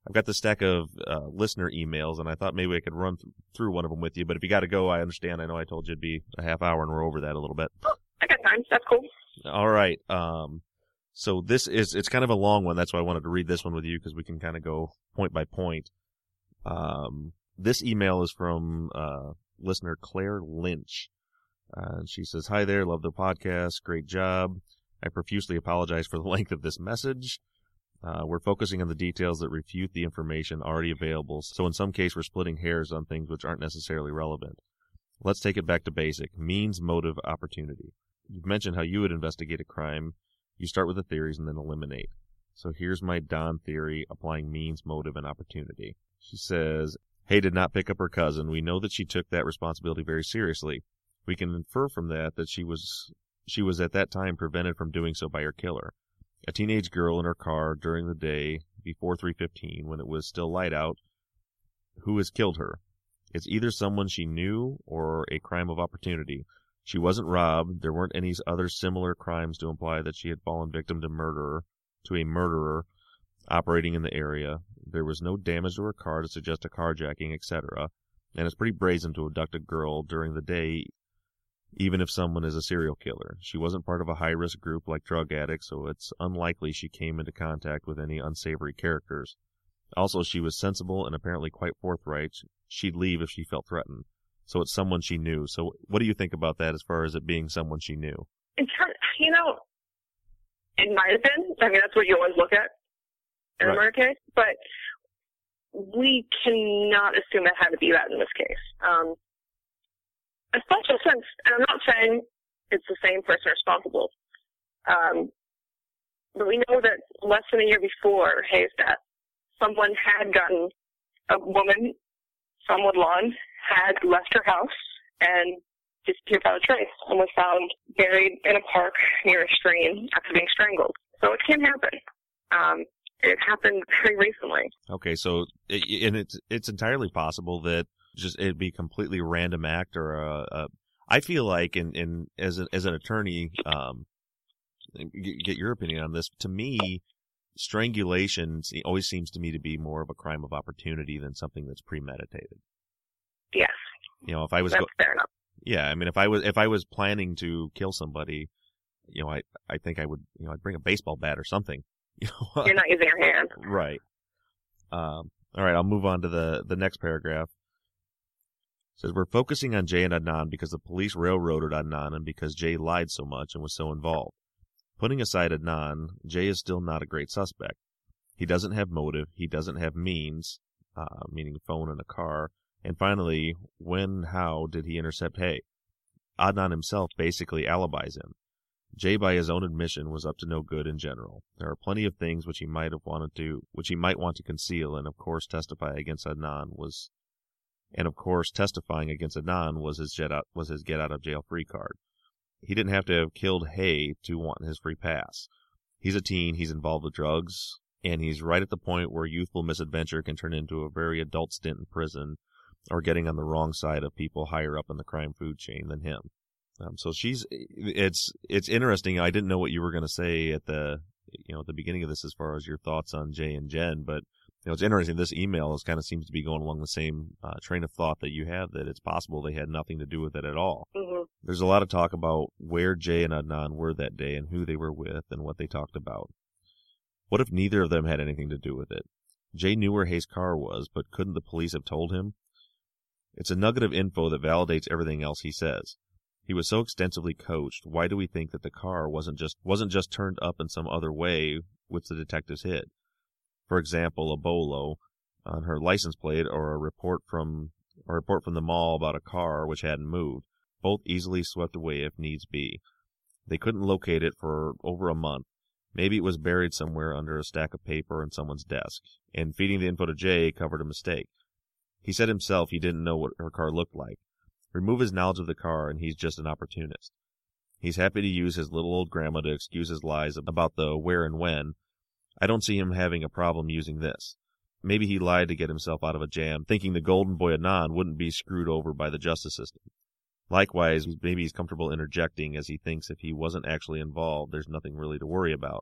I've got the stack of listener emails, and I thought maybe I could run through one of them with you. But if you got to go, I understand. I know I told you it'd be a half hour, and we're over that a little bit. Oh, I got time. That's cool. All right. So it's kind of a long one. That's why I wanted to read this one with you, because we can kind of go point by point. This email is from listener Claire Lynch. She says, "Hi there, love the podcast, great job. I profusely apologize for the length of this message. We're focusing on the details that refute the information already available, so in some case we're splitting hairs on things which aren't necessarily relevant. Let's take it back to basic. Means, motive, opportunity. You've mentioned how you would investigate a crime. You start with the theories and then eliminate. So here's my Don theory applying means, motive, and opportunity." She says, "Hay did not pick up her cousin. We know that she took that responsibility very seriously. We can infer from that she was at that time prevented from doing so by her killer. A teenage girl in her car during the day before 3:15 when it was still light out. Who has killed her? It's either someone she knew or a crime of opportunity. She wasn't robbed. There weren't any other similar crimes to imply that she had fallen victim to a murderer operating in the area. There was no damage to her car to suggest a carjacking, etc. And it's pretty brazen to abduct a girl during the day, even if someone is a serial killer. She wasn't part of a high-risk group like drug addicts, so it's unlikely she came into contact with any unsavory characters. Also, she was sensible and apparently quite forthright. She'd leave if she felt threatened. So it's someone she knew. So what do you think about that as far as it being someone she knew?" It might have been. I mean, that's what you always look at in a murder case. But we cannot assume it had to be that in this case. Especially since, and I'm not saying it's the same person responsible, but we know that less than a year before Hay's death, someone had gotten a woman from Woodlawn, had left her house and disappeared without a trace and was found buried in a park near a stream after being strangled. So it can happen. It happened very recently. Okay, so it's entirely possible that just it'd be completely random act or I feel like as an attorney, get your opinion on this. To me, strangulation always seems to me to be more of a crime of opportunity than something that's premeditated. Yes. If I was that's fair enough. Yeah, I mean, if I was planning to kill somebody, I think I would, I'd bring a baseball bat or something. You're not using your hand. Right. All right, I'll move on to the next paragraph. It says, "We're focusing on Jay and Adnan because the police railroaded Adnan and because Jay lied so much and was so involved. Putting aside Adnan, Jay is still not a great suspect. He doesn't have motive. He doesn't have means, meaning a phone and a car. And finally, how did he intercept Hay? Adnan himself basically alibis him. Jay, by his own admission, was up to no good in general. There are plenty of things which he might want to conceal, and of course testifying against Adnan was his get out of jail free card. He didn't have to have killed Hay to want his free pass. He's a teen, he's involved with drugs, and he's right at the point where youthful misadventure can turn into a very adult stint in prison or getting on the wrong side of people higher up in the crime food chain than him." So it's interesting. I didn't know what you were going to say at the beginning of this as far as your thoughts on Jay and Jen, but it's interesting. This email kind of seems to be going along the same train of thought that you have, that it's possible they had nothing to do with it at all. Mm-hmm. There's a lot of talk about where Jay and Adnan were that day and who they were with and what they talked about. What if neither of them had anything to do with it? Jay knew where Hay's car was, but couldn't the police have told him? It's a nugget of info that validates everything else he says. He was so extensively coached. Why do we think that the car wasn't just turned up in some other way which the detectives hid? For example, a bolo on her license plate, or a report from the mall about a car which hadn't moved, both easily swept away if needs be. They couldn't locate it for over a month. Maybe it was buried somewhere under a stack of paper in someone's desk, and feeding the info to Jay covered a mistake. He said himself he didn't know what her car looked like. Remove his knowledge of the car, and he's just an opportunist. He's happy to use his little old grandma to excuse his lies about the where and when. I don't see him having a problem using this. Maybe he lied to get himself out of a jam, thinking the golden boy Adnan wouldn't be screwed over by the justice system. Likewise, maybe he's comfortable interjecting as he thinks if he wasn't actually involved, there's nothing really to worry about.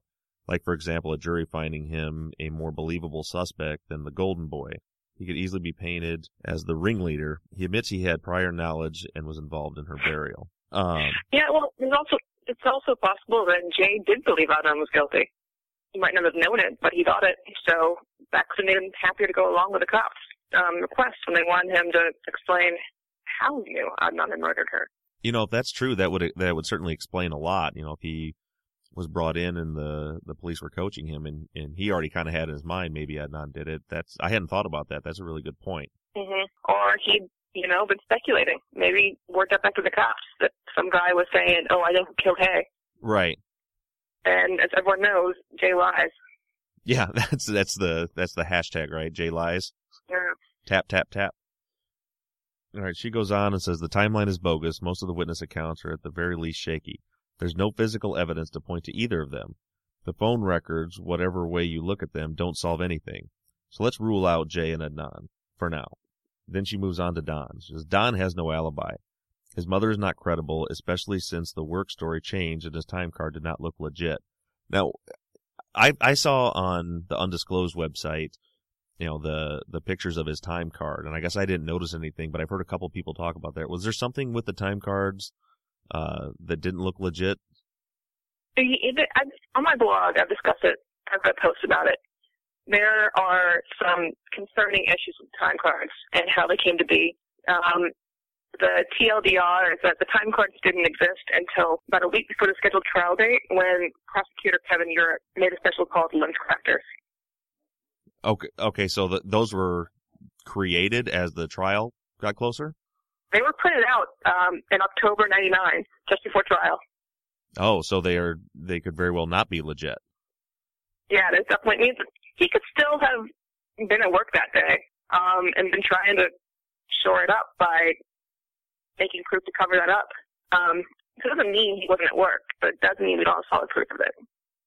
Like, for example, a jury finding him a more believable suspect than the Golden Boy. He could easily be painted as the ringleader. He admits he had prior knowledge and was involved in her burial. Yeah, well, it's also possible that Jay did believe Adnan was guilty. He might not have known it, but he thought it, so that could have made him happier to go along with the cops' request when they wanted him to explain how he knew Adnan had murdered her. If that's true, that would certainly explain a lot. If he was brought in and the police were coaching him and he already kind of had in his mind maybe Adnan did it. I hadn't thought about that. That's a really good point. Mm-hmm. Or he'd, been speculating. Maybe word got back to the cops that some guy was saying, "Oh, I know who killed Hay." Right. And as everyone knows, Jay lies. Yeah, that's the hashtag, right? Jay lies. Yeah. Tap, tap, tap. All right, she goes on and says the timeline is bogus. Most of the witness accounts are at the very least shaky. There's no physical evidence to point to either of them. The phone records, whatever way you look at them, don't solve anything. So let's rule out Jay and Adnan for now. Then she moves on to Don. She says Don has no alibi. His mother is not credible, especially since the work story changed and his time card did not look legit. Now, I saw on the undisclosed website, the pictures of his time card, and I guess I didn't notice anything, but I've heard a couple people talk about that. Was there something with the time cards that didn't look legit? On my blog, I've discussed it. I've got posts about it. There are some concerning issues with time cards and how they came to be. The TLDR is that the time cards didn't exist until about a week before the scheduled trial date when prosecutor Kevin Urick made a special call to LensCrafters. Okay, so those were created as the trial got closer? They were printed out in October '99, just before trial. Oh, so they could very well not be legit. Yeah, that definitely means that he could still have been at work that day and been trying to shore it up by making proof to cover that up. It doesn't mean he wasn't at work, but it does mean we don't have solid proof of it.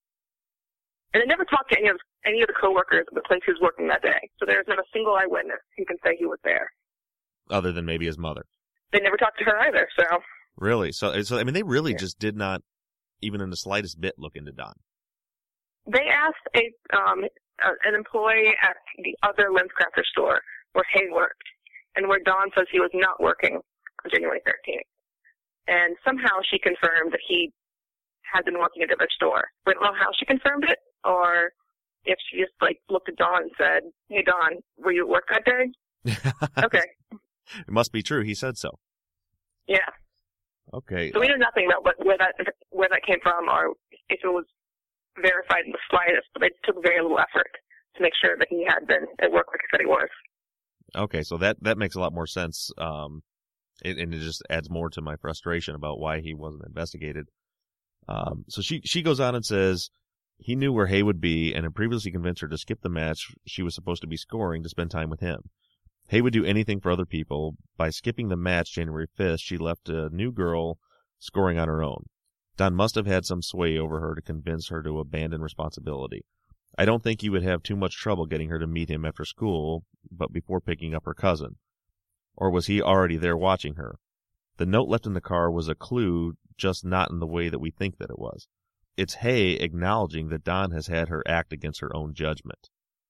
And they never talked to any of the coworkers of the place he was working that day, so there's not a single eyewitness who can say he was there. Other than maybe his mother. They never talked to her either, so. Really? So I mean, they really just did not, even in the slightest bit, look into Don. They asked an employee at the other LensCrafter store where Hay worked, and where Don says he was not working on January 13th. And somehow she confirmed that he had been working at the other store. We don't know how she confirmed it, or if she just looked at Don and said, "Hey Don, were you at work that day?" Okay. It must be true. He said so. Yeah. Okay. So we know nothing about where that came from, or if it was verified in the slightest. But they took very little effort to make sure that he had been at work like he said he was. Okay, so that makes a lot more sense. And it just adds more to my frustration about why he wasn't investigated. So she goes on and says he knew where Hay would be and had previously convinced her to skip the match she was supposed to be scoring to spend time with him. Hay would do anything for other people. By skipping the match January 5th, she left a new girl scoring on her own. Don must have had some sway over her to convince her to abandon responsibility. I don't think he would have too much trouble getting her to meet him after school, but before picking up her cousin. Or was he already there watching her? The note left in the car was a clue, just not in the way that we think that it was. It's Hay acknowledging that Don has had her act against her own judgment.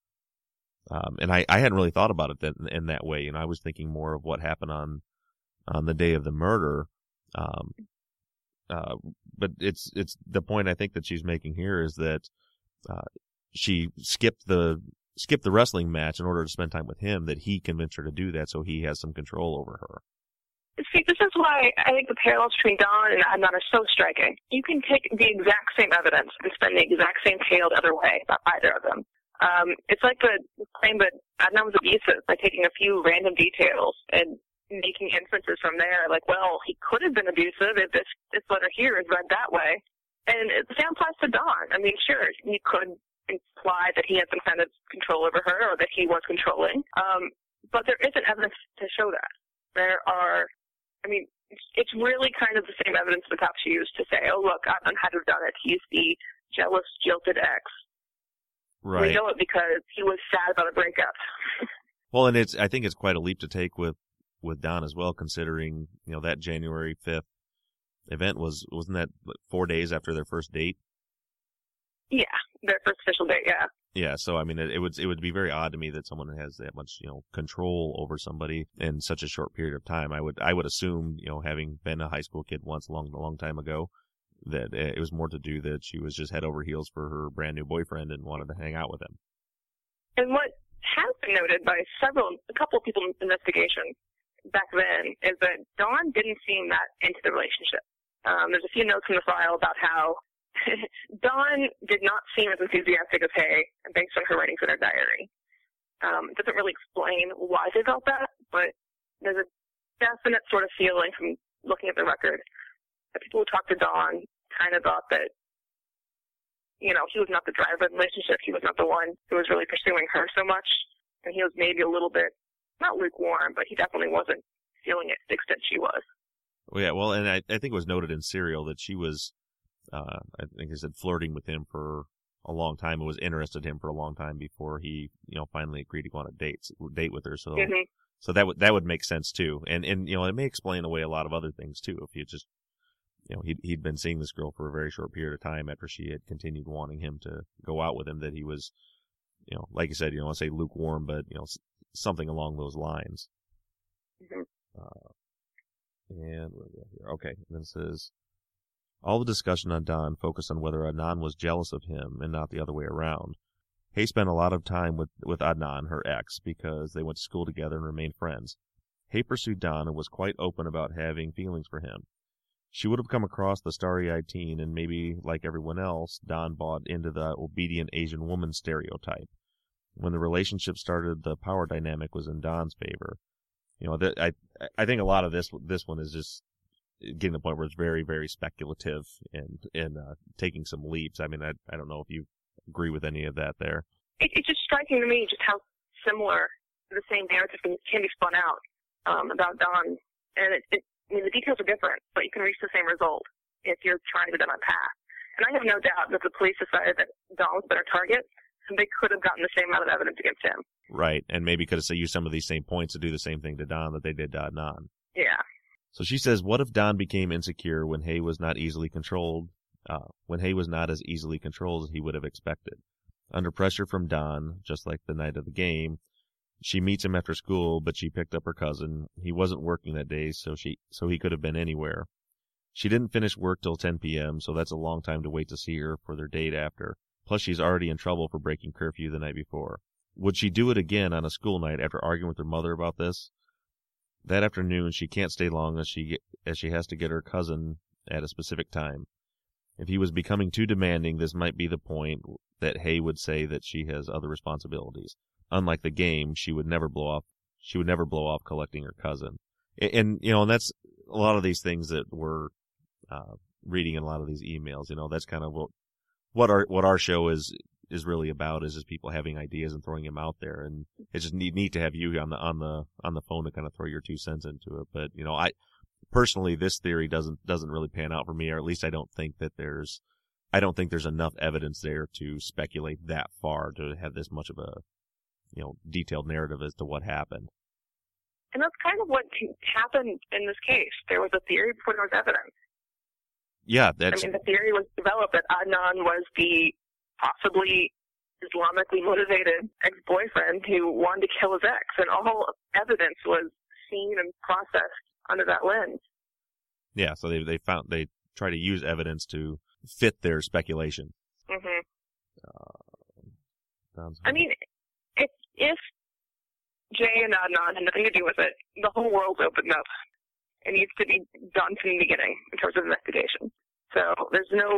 And I hadn't really thought about it in that way. I was thinking more of what happened on the day of the murder. But it's the point I think that she's making here is that she skipped the wrestling match in order to spend time with him, that he convinced her to do that so he has some control over her. See, this is why I think the parallels between Don and Adnan are so striking. You can take the exact same evidence and spend the exact same tale the other way about either of them. It's like the claim that Adnan was abusive by taking a few random details and making inferences from there, like, well, he could have been abusive if this letter here is read that way. And the same applies to Don. I mean, sure, you could imply that he had some kind of control over her or that he was controlling, but there isn't evidence to show that. It's really kind of the same evidence the cops used to say, oh, look, Adnan had to have done it. He's the jealous, jilted ex. Right. We know it because he was sad about a breakup. Well, and I think it's quite a leap to take with Don as well, considering, that January 5th event wasn't that 4 days after their first date? Yeah. Their first official date, yeah. Yeah, so I mean, it would be very odd to me that someone has that much, control over somebody in such a short period of time. I would assume, having been a high school kid once a long time ago, that it was more to do that she was just head over heels for her brand new boyfriend and wanted to hang out with him. And what has been noted by a couple of people in the investigation back then is that Dawn didn't seem that into the relationship. There's a few notes in the file about how Dawn did not seem as enthusiastic as Hay based on her writings in her diary. It doesn't really explain why they felt that, but there's a definite sort of feeling from looking at the record that people who talked to Dawn kind of thought that, he was not the driver of the relationship. He was not the one who was really pursuing her so much. And he was maybe a little bit, not lukewarm, but he definitely wasn't feeling it to the extent she was. Well, yeah, well, and I think it was noted in Serial that she was, I think I said, flirting with him for a long time and was interested in him for a long time before he, finally agreed to go on a date with her. So, so that would make sense too. And, it may explain away a lot of other things too. If you just, he'd been seeing this girl for a very short period of time after she had continued wanting him to go out with him, that he was, like you said, I want to say lukewarm, but, something along those lines. And where are we at here? Okay. And then it says, all the discussion on Dawn focused on whether Adnan was jealous of him and not the other way around. Hay spent a lot of time with Adnan, her ex, because they went to school together and remained friends. Hay pursued Dawn and was quite open about having feelings for him. She would have come across the starry-eyed teen, and maybe, like everyone else, Dawn bought into the obedient Asian woman stereotype. When the relationship started, the power dynamic was in Dawn's favor. I think a lot of this one is just getting to the point where it's very, very speculative and taking some leaps. I mean, I don't know if you agree with any of that there. It's just striking to me just how similar the same narrative can be spun out about Dawn. And the details are different, but you can reach the same result if you're trying to go down a path. And I have no doubt that the police decided that Dawn was a better target, and they could have gotten the same amount of evidence against him. Right, and maybe could have used some of these same points to do the same thing to Dawn that they did to Adnan. Yeah. So she says, what if Dawn became insecure when Hay was not easily controlled, when Hay was not as easily controlled as he would have expected? Under pressure from Dawn, just like the night of the game, she meets him after school, but she picked up her cousin. He wasn't working that day, so he could have been anywhere. She didn't finish work till 10 p.m., so that's a long time to wait to see her for their date after. Plus, she's already in trouble for breaking curfew the night before. Would she do it again on a school night after arguing with her mother about this? That afternoon, she can't stay long as she has to get her cousin at a specific time. If he was becoming too demanding, this might be the point that Hay would say that she has other responsibilities. Unlike the game, she would never blow off collecting her cousin. And that's a lot of these things that we're reading in a lot of these emails. That's kind of what our show is really about, is just people having ideas and throwing them out there. And it's just neat to have you on the phone to kind of throw your 2 cents into it. But I personally, this theory doesn't really pan out for me, or at least I don't think there's enough evidence there to speculate that far to have this much of a detailed narrative as to what happened. And that's kind of what happened in this case. There was a theory before there was evidence. Yeah, the theory was developed that Adnan was the possibly Islamically motivated ex-boyfriend who wanted to kill his ex, and all evidence was seen and processed under that lens. Yeah, so they try to use evidence to fit their speculation. Mm-hmm. If Jay and Adnan had nothing to do with it, the whole world's opened up. It needs to be done from the beginning in terms of investigation. So there's no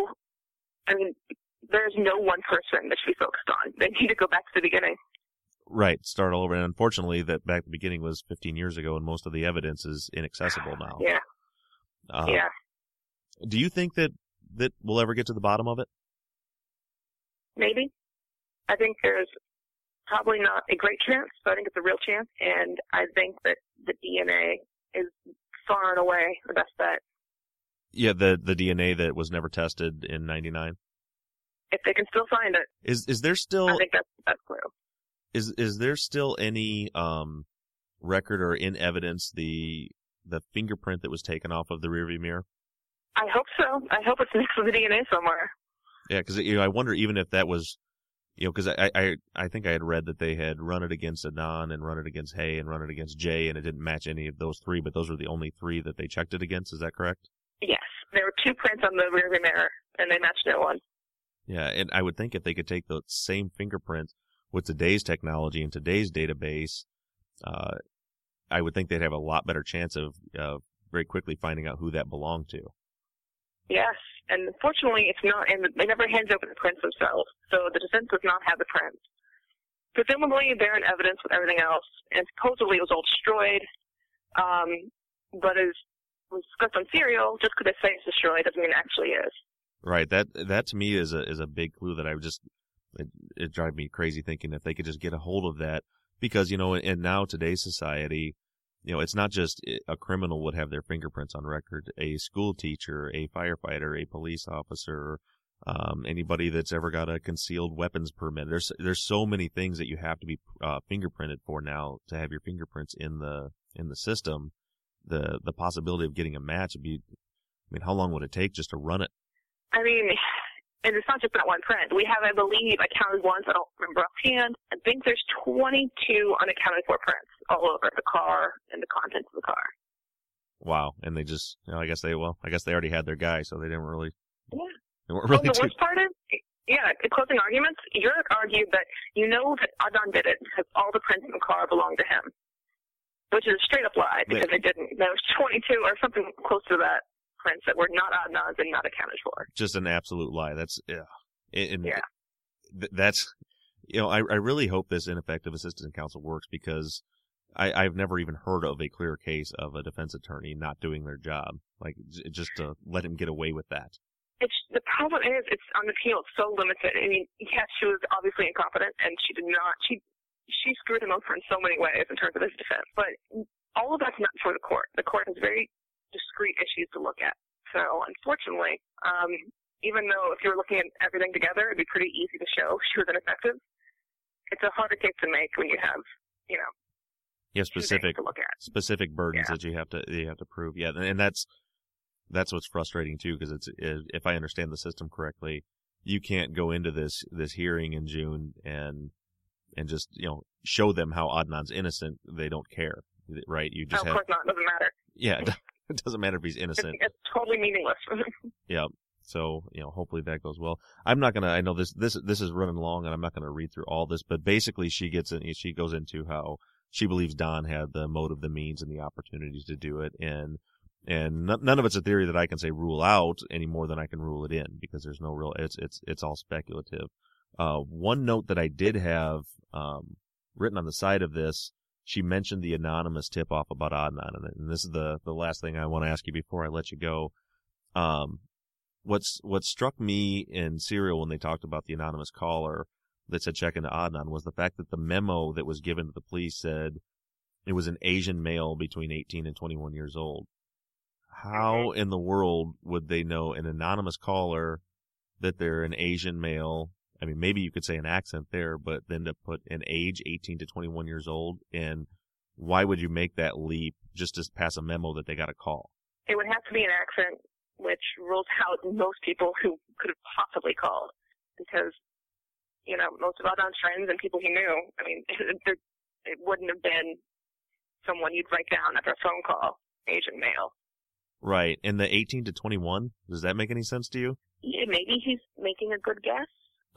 one person that should be focused on. They need to go back to the beginning. Right, start all over. And unfortunately, that back at the beginning was 15 years ago, and most of the evidence is inaccessible now. Yeah. Yeah. Do you think that we'll ever get to the bottom of it? Maybe. I think there's probably not a great chance, but I think it's a real chance, and I think that the DNA is far and away the best bet. Yeah, the DNA that was never tested in 99? If they can still find it. Is there still... I think that's the best clue. Is there still any record or in evidence the fingerprint that was taken off of the rearview mirror? I hope so. I hope it's next to the DNA somewhere. Yeah, because I wonder even if that was, because I think I had read that they had run it against Adnan and run it against Hay and run it against Jay, and it didn't match any of those three, but those were the only three that they checked it against. Is that correct? Yes, there were 2 prints on the rearview mirror, and they matched no one. Yeah, and I would think if they could take the same fingerprint with today's technology and today's database, I would think they'd have a lot better chance of very quickly finding out who that belonged to. Yes, and unfortunately it's not, and they never handed over the prints themselves, so the defense does not have the prints. Presumably they're in evidence with everything else, and supposedly it was all destroyed, but as was discussed on Serial, just because they say it's destroyed doesn't mean it actually is. Right, that to me is a big clue that I would just, it drives me crazy thinking if they could just get a hold of that, because, in now today's society, it's not just a criminal would have their fingerprints on record. A school teacher, a firefighter, a police officer, anybody that's ever got a concealed weapons permit. There's so many things that you have to be fingerprinted for now to have your fingerprints in the system. The possibility of getting a match would be, how long would it take just to run it? And it's not just that one print. We have, I believe, I counted once, I don't remember offhand, I think there's 22 unaccounted for prints all over the car and the contents of the car. Wow. And they just, I guess they already had their guy, so they didn't really. Yeah. They weren't really the worst part is, in closing arguments, Jurek argued that that Adnan did it because all the prints in the car belonged to him, which is a straight up lie because they didn't. There was 22 or something close to that prints that were not Adnan's and not accounted for. Just an absolute lie. That's, that's, I really hope this ineffective assistance counsel works because I've never even heard of a clear case of a defense attorney not doing their job. Like, just to let him get away with that. The problem is, it's on appeal. It's so limited. Yes, she was obviously incompetent, and she screwed him over in so many ways in terms of his defense. But all of that's not for the court. The court has very discrete issues to look at. So, unfortunately, even though if you were looking at everything together, it'd be pretty easy to show she was ineffective, it's a harder case to make when you have, specific to look at. Specific burdens that you have to prove. Yeah, and that's what's frustrating too, because if I understand the system correctly, you can't go into this hearing in June and just show them how Adnan's innocent. They don't care, right? You just of course not. It doesn't matter. Yeah, it doesn't matter if he's innocent. It's totally meaningless. Yeah. So, hopefully that goes well. I'm not gonna. I know this is running long, and I'm not gonna read through all this. But basically, she goes into how she believes Don had the motive, the means, and the opportunities to do it, and none of it's a theory that I can say rule out any more than I can rule it in, because there's no real. It's all speculative. One note that I did have written on the side of this, she mentioned the anonymous tip-off about Adnan, and this is the last thing I want to ask you before I let you go. What struck me in Serial when they talked about the anonymous caller that said check into Adnan was the fact that the memo that was given to the police said it was an Asian male between 18 and 21 years old. How in the world would they know an anonymous caller that they're an Asian male? I mean, maybe you could say an accent there, but then to put an age 18 to 21 years old, and why would you make that leap just to pass a memo that they got a call? It would have to be an accent, which rules out most people who could have possibly called, because, most of Adnan's friends and people he knew, it wouldn't have been someone you'd write down after a phone call, Asian male. Right. And the 18 to 21, does that make any sense to you? Yeah, maybe he's making a good guess.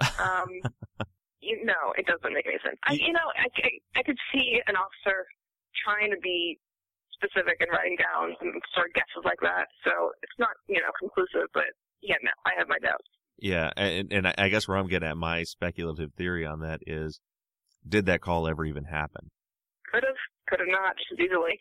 No, it doesn't make any sense. I could see an officer trying to be specific and writing down some sort of guesses like that. So it's not, conclusive, but yeah, no, I have my doubts. Yeah, and I guess where I'm getting at my speculative theory on that is, did that call ever even happen? Could have not, just as easily.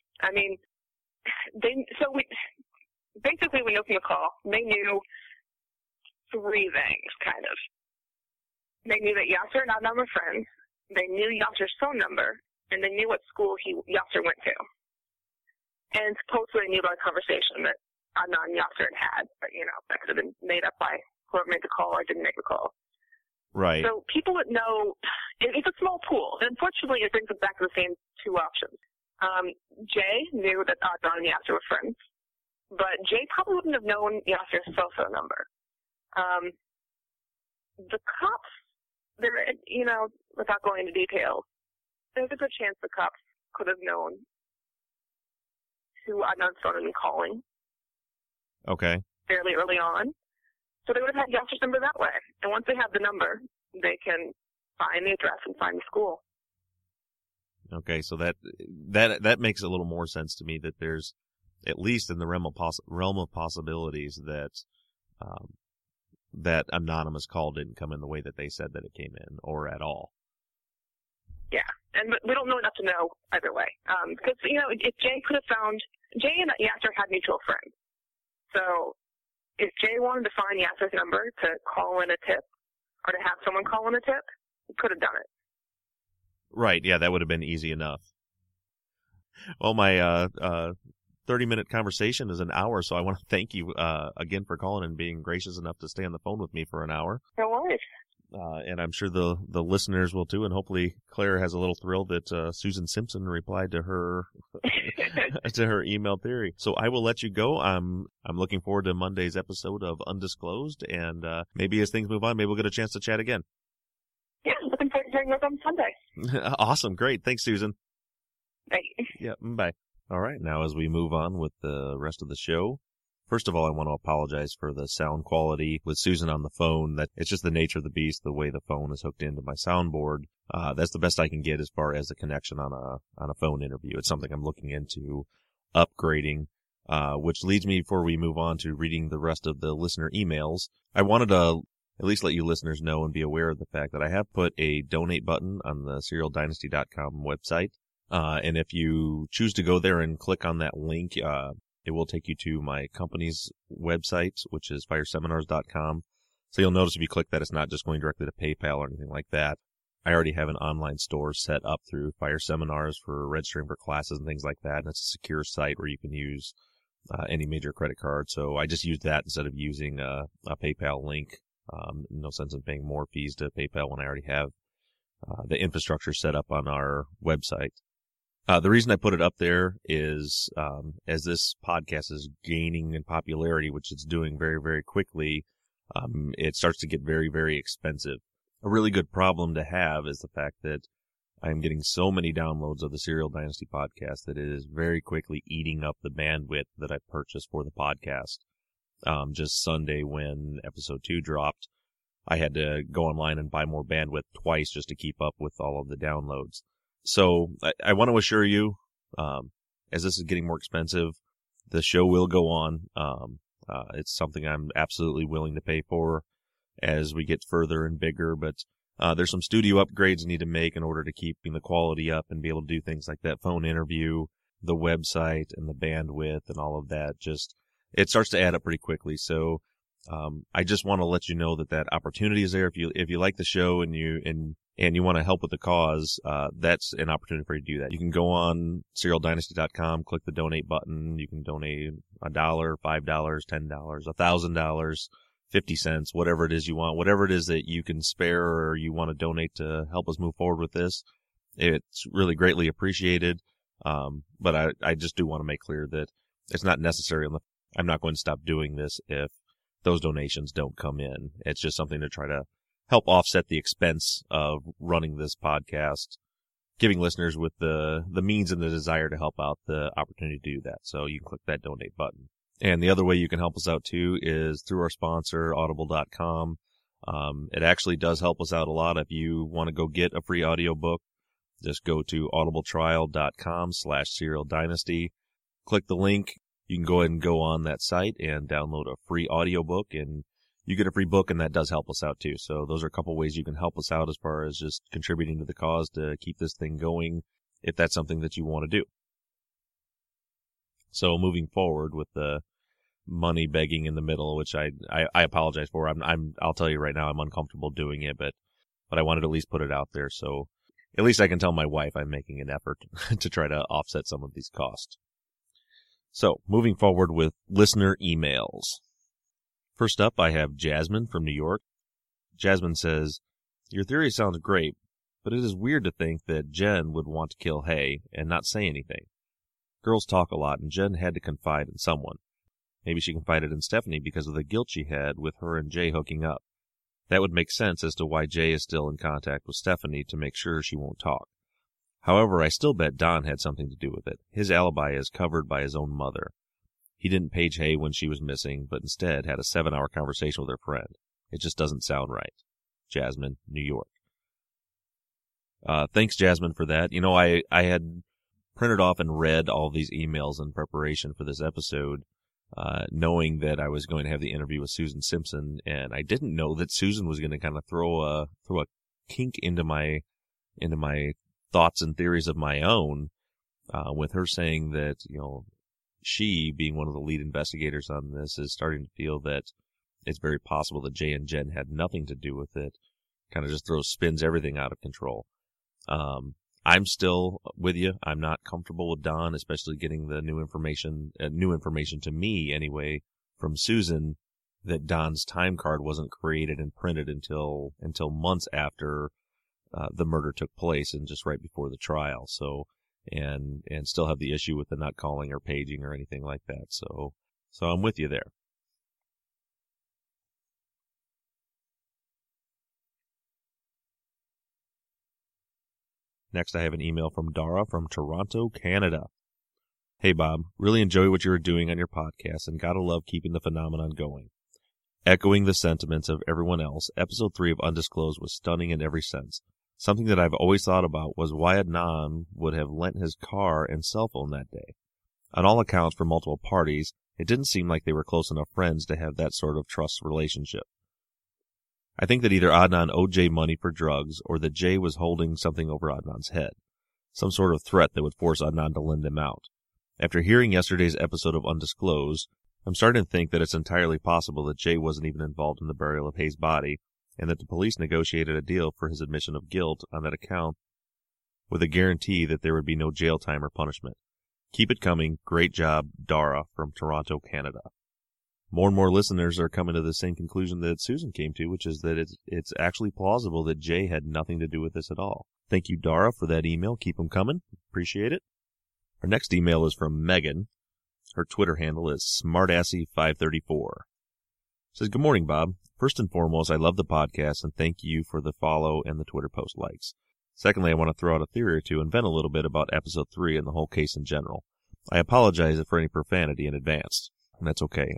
We know from the call, they knew 3 things, kind of. They knew that Yasser and Adnan were friends, they knew Yasser's phone number, and they knew what school Yasser went to. And supposedly they knew about a conversation that Adnan and Yasser had, but, that could have been made up by whoever made the call or didn't make the call. Right. So people would know, it's a small pool. And unfortunately, it brings us back to the same 2 options. Jay knew that Adnan and Yasser were friends, but Jay probably wouldn't have known Yasser's cell phone number. the cops, without going into details, there's a good chance the cops could have known who Adnan started calling. Okay. Fairly early on. So they would have had Yasser's number that way. And once they have the number, they can find the address and find the school. Okay, so that makes a little more sense to me, that there's, at least in the realm of possibilities, that that anonymous call didn't come in the way that they said that it came in, or at all. Yeah, and we don't know enough to know either way. Because, if Jay could have found, Jay and Yasser had mutual friends. So if Jay wanted to find Yasser's number to call in a tip, or to have someone call in a tip, he could have done it. Right, yeah, that would have been easy enough. Well, my 30-minute conversation is an hour, so I want to thank you again for calling and being gracious enough to stay on the phone with me for an hour. No worries. And I'm sure the listeners will too, and hopefully Claire has a little thrill that Susan Simpson replied to her to her email theory. So I will let you go. I'm looking forward to Monday's episode of Undisclosed, and maybe as things move on, maybe we'll get a chance to chat again. Yeah, looking forward to hearing those on Sunday. Awesome, great. Thanks, Susan. Bye. Yeah, bye. All right, now as we move on with the rest of the show, first of all, I want to apologize for the sound quality with Susan on the phone. That it's just the nature of the beast, the way the phone is hooked into my soundboard. That's the best I can get as far as the connection on a phone interview. It's something I'm looking into upgrading, which leads me, before we move on to reading the rest of the listener emails, I wanted to at least let you listeners know and be aware of the fact that I have put a donate button on the SerialDynasty.com website. And if you choose to go there and click on that link, it will take you to my company's website, which is fireseminars.com. So you'll notice if you click that, it's not just going directly to PayPal or anything like that. I already have an online store set up through Fire Seminars for registering for classes and things like that. And it's a secure site where you can use any major credit card. So I just used that instead of using a PayPal link. No sense in paying more fees to PayPal when I already have the infrastructure set up on our website. The reason I put it up there is, as this podcast is gaining in popularity, which it's doing very, very quickly, it starts to get very, very expensive. A really good problem to have is the fact that I'm getting so many downloads of the Serial Dynasty podcast that it is very quickly eating up the bandwidth that I purchased for the podcast. Just Sunday, when episode 2 dropped, I had to go online and buy more bandwidth twice just to keep up with all of the downloads. So I want to assure you, as this is getting more expensive, the show will go on. It's something I'm absolutely willing to pay for as we get further and bigger, but there's some studio upgrades I need to make in order to keep the quality up and be able to do things like that phone interview, the website, and the bandwidth and all of that. Just, it starts to add up pretty quickly. So I just want to let you know that opportunity is there. If you like the show and you want to help with the cause, that's an opportunity for you to do that. You can go on SerialDynasty.com, click the donate button. You can donate $1, $5, $10, $1,000, 50 cents, whatever it is you want, whatever it is that you can spare or you want to donate to help us move forward with this. It's really greatly appreciated. But I just do want to make clear that it's not necessary. I'm not going to stop doing this if those donations don't come in. It's just something to try to help offset the expense of running this podcast, giving listeners with the means and the desire to help out the opportunity to do that. So you can click that donate button. And the other way you can help us out too is through our sponsor, audible.com. It actually does help us out a lot. If you want to go get a free audiobook, just go to audibletrial.com/serialdynasty. Click the link. You can go ahead and go on that site and download a free audiobook, and you get a free book, and that does help us out too. So those are a couple ways you can help us out as far as just contributing to the cause to keep this thing going, if that's something that you want to do. So moving forward with the money begging in the middle, which I apologize for. I'll tell you right now, I'm uncomfortable doing it, but I wanted to at least put it out there. So at least I can tell my wife I'm making an effort to try to offset some of these costs. So moving forward with listener emails. First up, I have Jasmine from New York. Jasmine says, "Your theory sounds great, but it is weird to think that Jen would want to kill Hay and not say anything. Girls talk a lot, and Jen had to confide in someone. Maybe she confided in Stephanie because of the guilt she had with her and Jay hooking up. That would make sense as to why Jay is still in contact with Stephanie to make sure she won't talk. However, I still bet Don had something to do with it. His alibi is covered by his own mother. He didn't page Hay when she was missing, but instead had a 7-hour conversation with her friend. It just doesn't sound right. Jasmine, New York. Thanks, Jasmine, for that. You know, I had printed off and read all these emails in preparation for this episode, knowing that I was going to have the interview with Susan Simpson, and I didn't know that Susan was going to kind of throw a kink into my thoughts and theories of my own, with her saying that, you know, she, being one of the lead investigators on this, is starting to feel that it's very possible that Jay and Jen had nothing to do with it. Kind of just spins everything out of control. I'm still with you. I'm not comfortable with Don, especially getting the new information to me anyway, from Susan, that Don's time card wasn't created and printed until months after the murder took place and just right before the trial. So, and still have the issue with the not calling or paging or anything like that. So I'm with you there. Next, I have an email from Dara from Toronto, Canada. Hey, Bob. Really enjoy what you're doing on your podcast and gotta love keeping the phenomenon going. Echoing the sentiments of everyone else, episode 3 of Undisclosed was stunning in every sense. Something that I've always thought about was why Adnan would have lent his car and cell phone that day. On all accounts, for multiple parties, it didn't seem like they were close enough friends to have that sort of trust relationship. I think that either Adnan owed Jay money for drugs or that Jay was holding something over Adnan's head, some sort of threat that would force Adnan to lend him out. After hearing yesterday's episode of Undisclosed, I'm starting to think that it's entirely possible that Jay wasn't even involved in the burial of Hay's body, and that the police negotiated a deal for his admission of guilt on that account with a guarantee that there would be no jail time or punishment. Keep it coming. Great job, Dara from Toronto, Canada. More and more listeners are coming to the same conclusion that Susan came to, which is that it's actually plausible that Jay had nothing to do with this at all. Thank you, Dara, for that email. Keep them coming. Appreciate it. Our next email is from Megan. Her Twitter handle is smartassy534. Says, good morning, Bob. First and foremost, I love the podcast, and thank you for the follow and the Twitter post likes. Secondly, I want to throw out a theory or two and vent a little bit about episode 3 and the whole case in general. I apologize for any profanity in advance. And that's okay.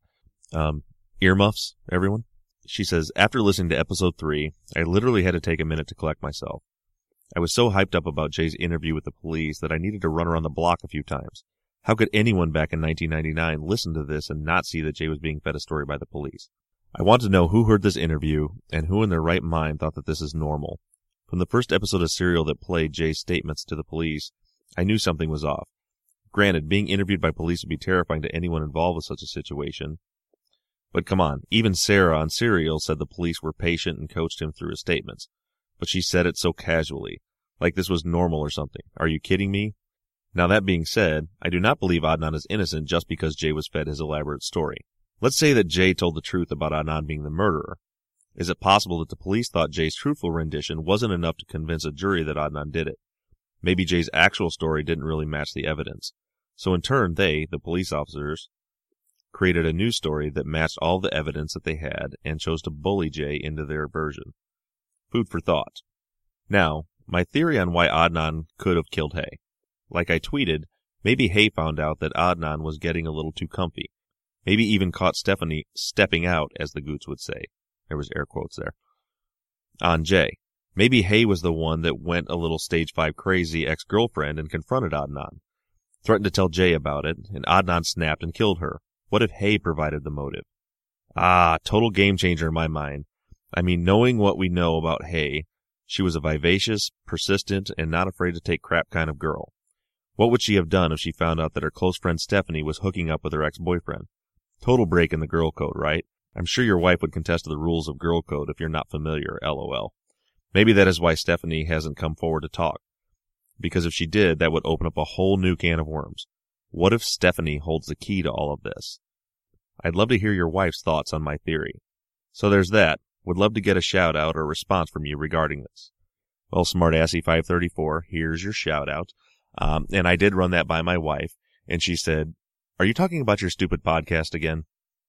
Earmuffs, everyone. She says, after listening to episode 3, I literally had to take a minute to collect myself. I was so hyped up about Jay's interview with the police that I needed to run around the block a few times. How could anyone back in 1999 listen to this and not see that Jay was being fed a story by the police? I want to know who heard this interview and who in their right mind thought that this is normal. From the first episode of Serial that played Jay's statements to the police, I knew something was off. Granted, being interviewed by police would be terrifying to anyone involved with such a situation. But come on, even Sarah on Serial said the police were patient and coached him through his statements. But she said it so casually, like this was normal or something. Are you kidding me? Now that being said, I do not believe Adnan is innocent just because Jay was fed his elaborate story. Let's say that Jay told the truth about Adnan being the murderer. Is it possible that the police thought Jay's truthful rendition wasn't enough to convince a jury that Adnan did it? Maybe Jay's actual story didn't really match the evidence. So in turn, they, the police officers, created a new story that matched all the evidence that they had and chose to bully Jay into their version. Food for thought. Now, my theory on why Adnan could have killed Hay. Like I tweeted, maybe Hay found out that Adnan was getting a little too comfy. Maybe even caught Stephanie stepping out, as the Goots would say. There was air quotes there. On Jay. Maybe Hay was the one that went a little stage 5 crazy ex-girlfriend and confronted Adnan. Threatened to tell Jay about it, and Adnan snapped and killed her. What if Hay provided the motive? Total game changer in my mind. I mean, knowing what we know about Hay, she was a vivacious, persistent, and not afraid to take crap kind of girl. What would she have done if she found out that her close friend Stephanie was hooking up with her ex-boyfriend? Total break in the girl code, right? I'm sure your wife would contest the rules of girl code if you're not familiar, LOL. Maybe that is why Stephanie hasn't come forward to talk. Because if she did, that would open up a whole new can of worms. What if Stephanie holds the key to all of this? I'd love to hear your wife's thoughts on my theory. So there's that. Would love to get a shout-out or response from you regarding this. Well, smartassy534, here's your shout-out. And I did run that by my wife, and she said, are you talking about your stupid podcast again?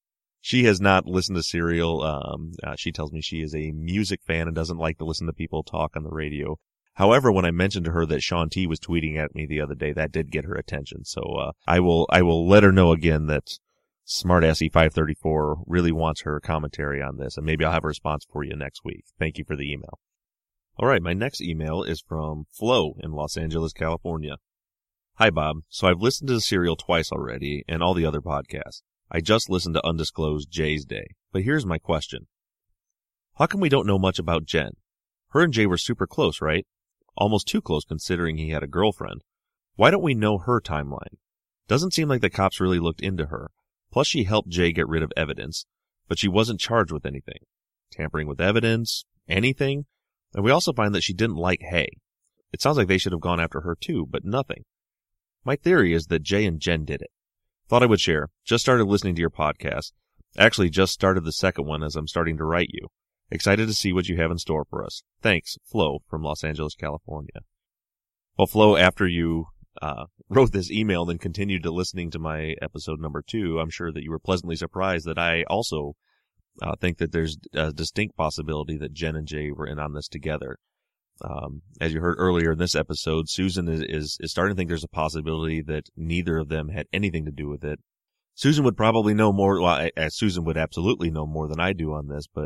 She has not listened to Serial. She tells me she is a music fan and doesn't like to listen to people talk on the radio. However, when I mentioned to her that Sean T was tweeting at me the other day, that did get her attention. So I will let her know again that Smartassy 534 really wants her commentary on this, and maybe I'll have a response for you next week. Thank you for the email. All right, my next email is from Flo in Los Angeles, California. Hi, Bob. So I've listened to the Serial twice already and all the other podcasts. I just listened to Undisclosed Jay's Day. But here's my question. How come we don't know much about Jen? Her and Jay were super close, right? Almost too close considering he had a girlfriend. Why don't we know her timeline? Doesn't seem like the cops really looked into her. Plus she helped Jay get rid of evidence, but she wasn't charged with anything. Tampering with evidence? Anything? And we also find that she didn't like Hay. It sounds like they should have gone after her too, but nothing. My theory is that Jay and Jen did it. Thought I would share. Just started listening to your podcast. Actually, just started the second one as I'm starting to write you. Excited to see what you have in store for us. Thanks, Flo from Los Angeles, California. Well, Flo, after you wrote this email and then continued to listening to my episode number 2, I'm sure that you were pleasantly surprised that I also think that there's a distinct possibility that Jen and Jay were in on this together. As you heard earlier in this episode, Susan is starting to think there's a possibility that neither of them had anything to do with it. Susan would probably know more. Well, Susan would absolutely know more than I do on this, but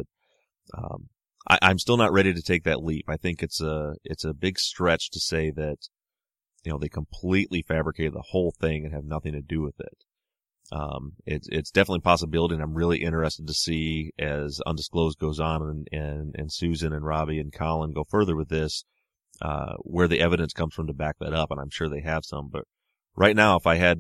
I'm still not ready to take that leap. I think it's a big stretch to say that, you know, they completely fabricated the whole thing and have nothing to do with it. It's definitely a possibility, and I'm really interested to see as Undisclosed goes on and Susan and Robbie and Colin go further with this, where the evidence comes from to back that up, and I'm sure they have some. But right now, if I had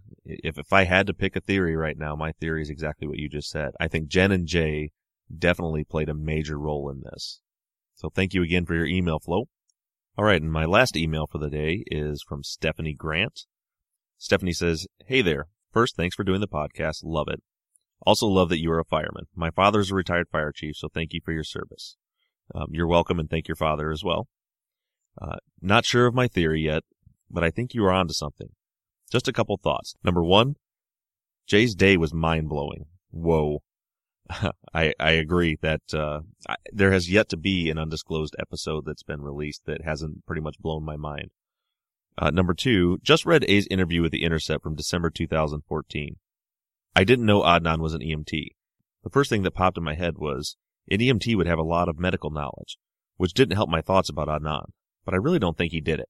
to pick a theory right now, my theory is exactly what you just said. I think Jen and Jay definitely played a major role in this. So thank you again for your email, Flo. All right, and my last email for the day is from Stephanie Grant. Stephanie says, "Hey there. First, thanks for doing the podcast. Love it. Also love that you are a fireman. My father is a retired fire chief, so thank you for your service." You're welcome, and thank your father as well. Not sure of my theory yet, but I think you are onto something. Just a couple thoughts. Number 1, Jay's day was mind-blowing. Whoa. I agree that there has yet to be an Undisclosed episode that's been released that hasn't pretty much blown my mind. Number 2, just read A's interview with The Intercept from December 2014. I didn't know Adnan was an EMT. The first thing that popped in my head was, an EMT would have a lot of medical knowledge, which didn't help my thoughts about Adnan, but I really don't think he did it.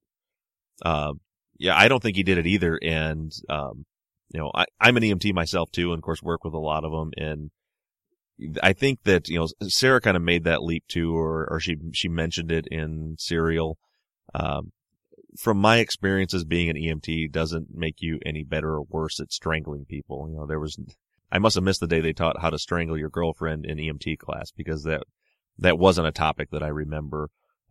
Yeah, I don't think he did it either, and, you know, I'm an EMT myself too, and of course work with a lot of them, and I think that, you know, Sarah kind of made that leap too, or she mentioned it in Serial. From my experiences being an EMT doesn't make you any better or worse at strangling people. You know, I must have missed the day they taught how to strangle your girlfriend in EMT class, because that wasn't a topic that I remember.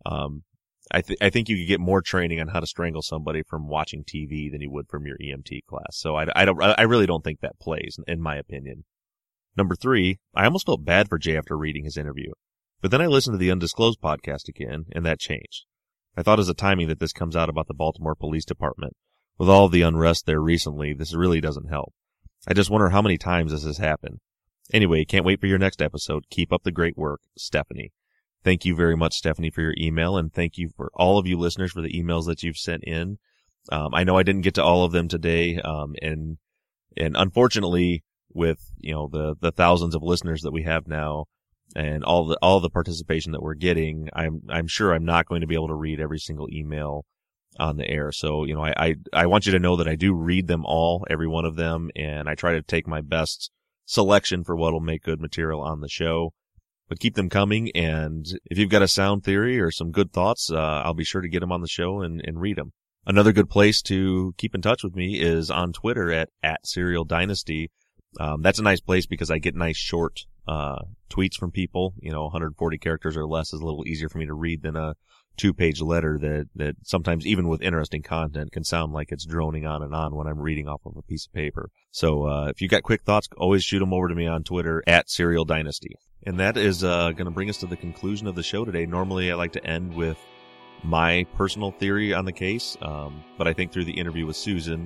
I think you could get more training on how to strangle somebody from watching TV than you would from your EMT class. So I really don't think that plays, in my opinion. Number 3, I almost felt bad for Jay after reading his interview, but then I listened to the Undisclosed podcast again, and that changed. I thought as a timing that this comes out about the Baltimore Police Department. With all of the unrest there recently, this really doesn't help. I just wonder how many times this has happened. Anyway, can't wait for your next episode. Keep up the great work, Stephanie. Thank you very much, Stephanie, for your email, and thank you for all of you listeners for the emails that you've sent in. I know I didn't get to all of them today, and unfortunately, with, you know, the thousands of listeners that we have now, and all the participation that we're getting, I'm sure I'm not going to be able to read every single email on the air. So, you know, I want you to know that I do read them all, every one of them, and I try to take my best selection for what'll make good material on the show. But keep them coming, and if you've got a sound theory or some good thoughts, I'll be sure to get them on the show and read them. Another good place to keep in touch with me is on Twitter at Serial Dynasty. That's a nice place because I get nice short tweets from people. You know, 140 characters or less is a little easier for me to read than a 2-page letter that sometimes, even with interesting content, can sound like it's droning on and on when I'm reading off of a piece of paper. So if you got quick thoughts, always shoot them over to me on Twitter at Serial Dynasty. And that is going to bring us to the conclusion of the show today. Normally I like to end with my personal theory on the case, but I think through the interview with Susan,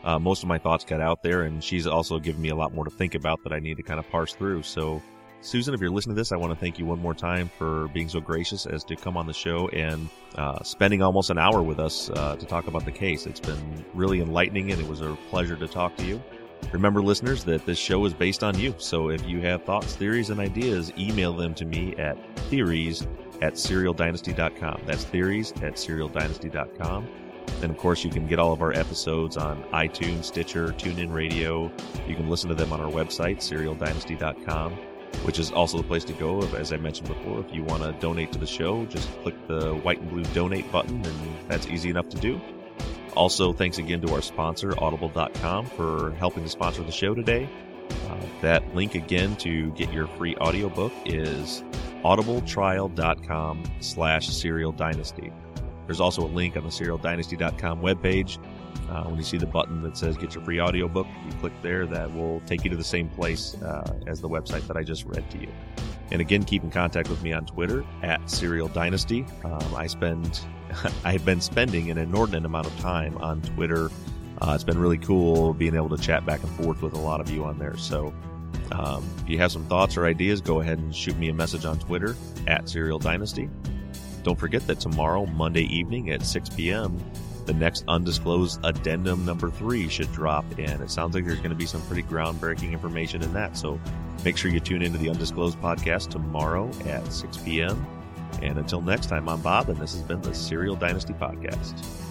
most of my thoughts got out there, and she's also given me a lot more to think about that I need to kind of parse through. So, Susan, if you're listening to this, I want to thank you one more time for being so gracious as to come on the show and spending almost an hour with us to talk about the case. It's been really enlightening, and it was a pleasure to talk to you. Remember, listeners, that this show is based on you. So if you have thoughts, theories, and ideas, email them to me at theories@serialdynasty.com. That's theories@serialdynasty.com. And, of course, you can get all of our episodes on iTunes, Stitcher, TuneIn Radio. You can listen to them on our website, serialdynasty.com, which is also the place to go. As I mentioned before, if you want to donate to the show, just click the white and blue donate button, and that's easy enough to do. Also, thanks again to our sponsor, Audible.com, for helping to sponsor the show today. That link again to get your free audiobook is audibletrial.com/serialdynasty. There's also a link on the serialdynasty.com webpage. When you see the button that says get your free audiobook, you click there. That will take you to the same place as the website that I just read to you. And again, keep in contact with me on Twitter @serialdynasty. I've been spending an inordinate amount of time on Twitter. It's been really cool being able to chat back and forth with a lot of you on there. So if you have some thoughts or ideas, go ahead and shoot me a message on Twitter @serialdynasty. Don't forget that tomorrow, Monday evening at 6 p.m., the next Undisclosed Addendum number 3 should drop, and it sounds like there's going to be some pretty groundbreaking information in that. So make sure you tune into the Undisclosed podcast tomorrow at 6 p.m. And until next time, I'm Bob, and this has been the Serial Dynasty Podcast.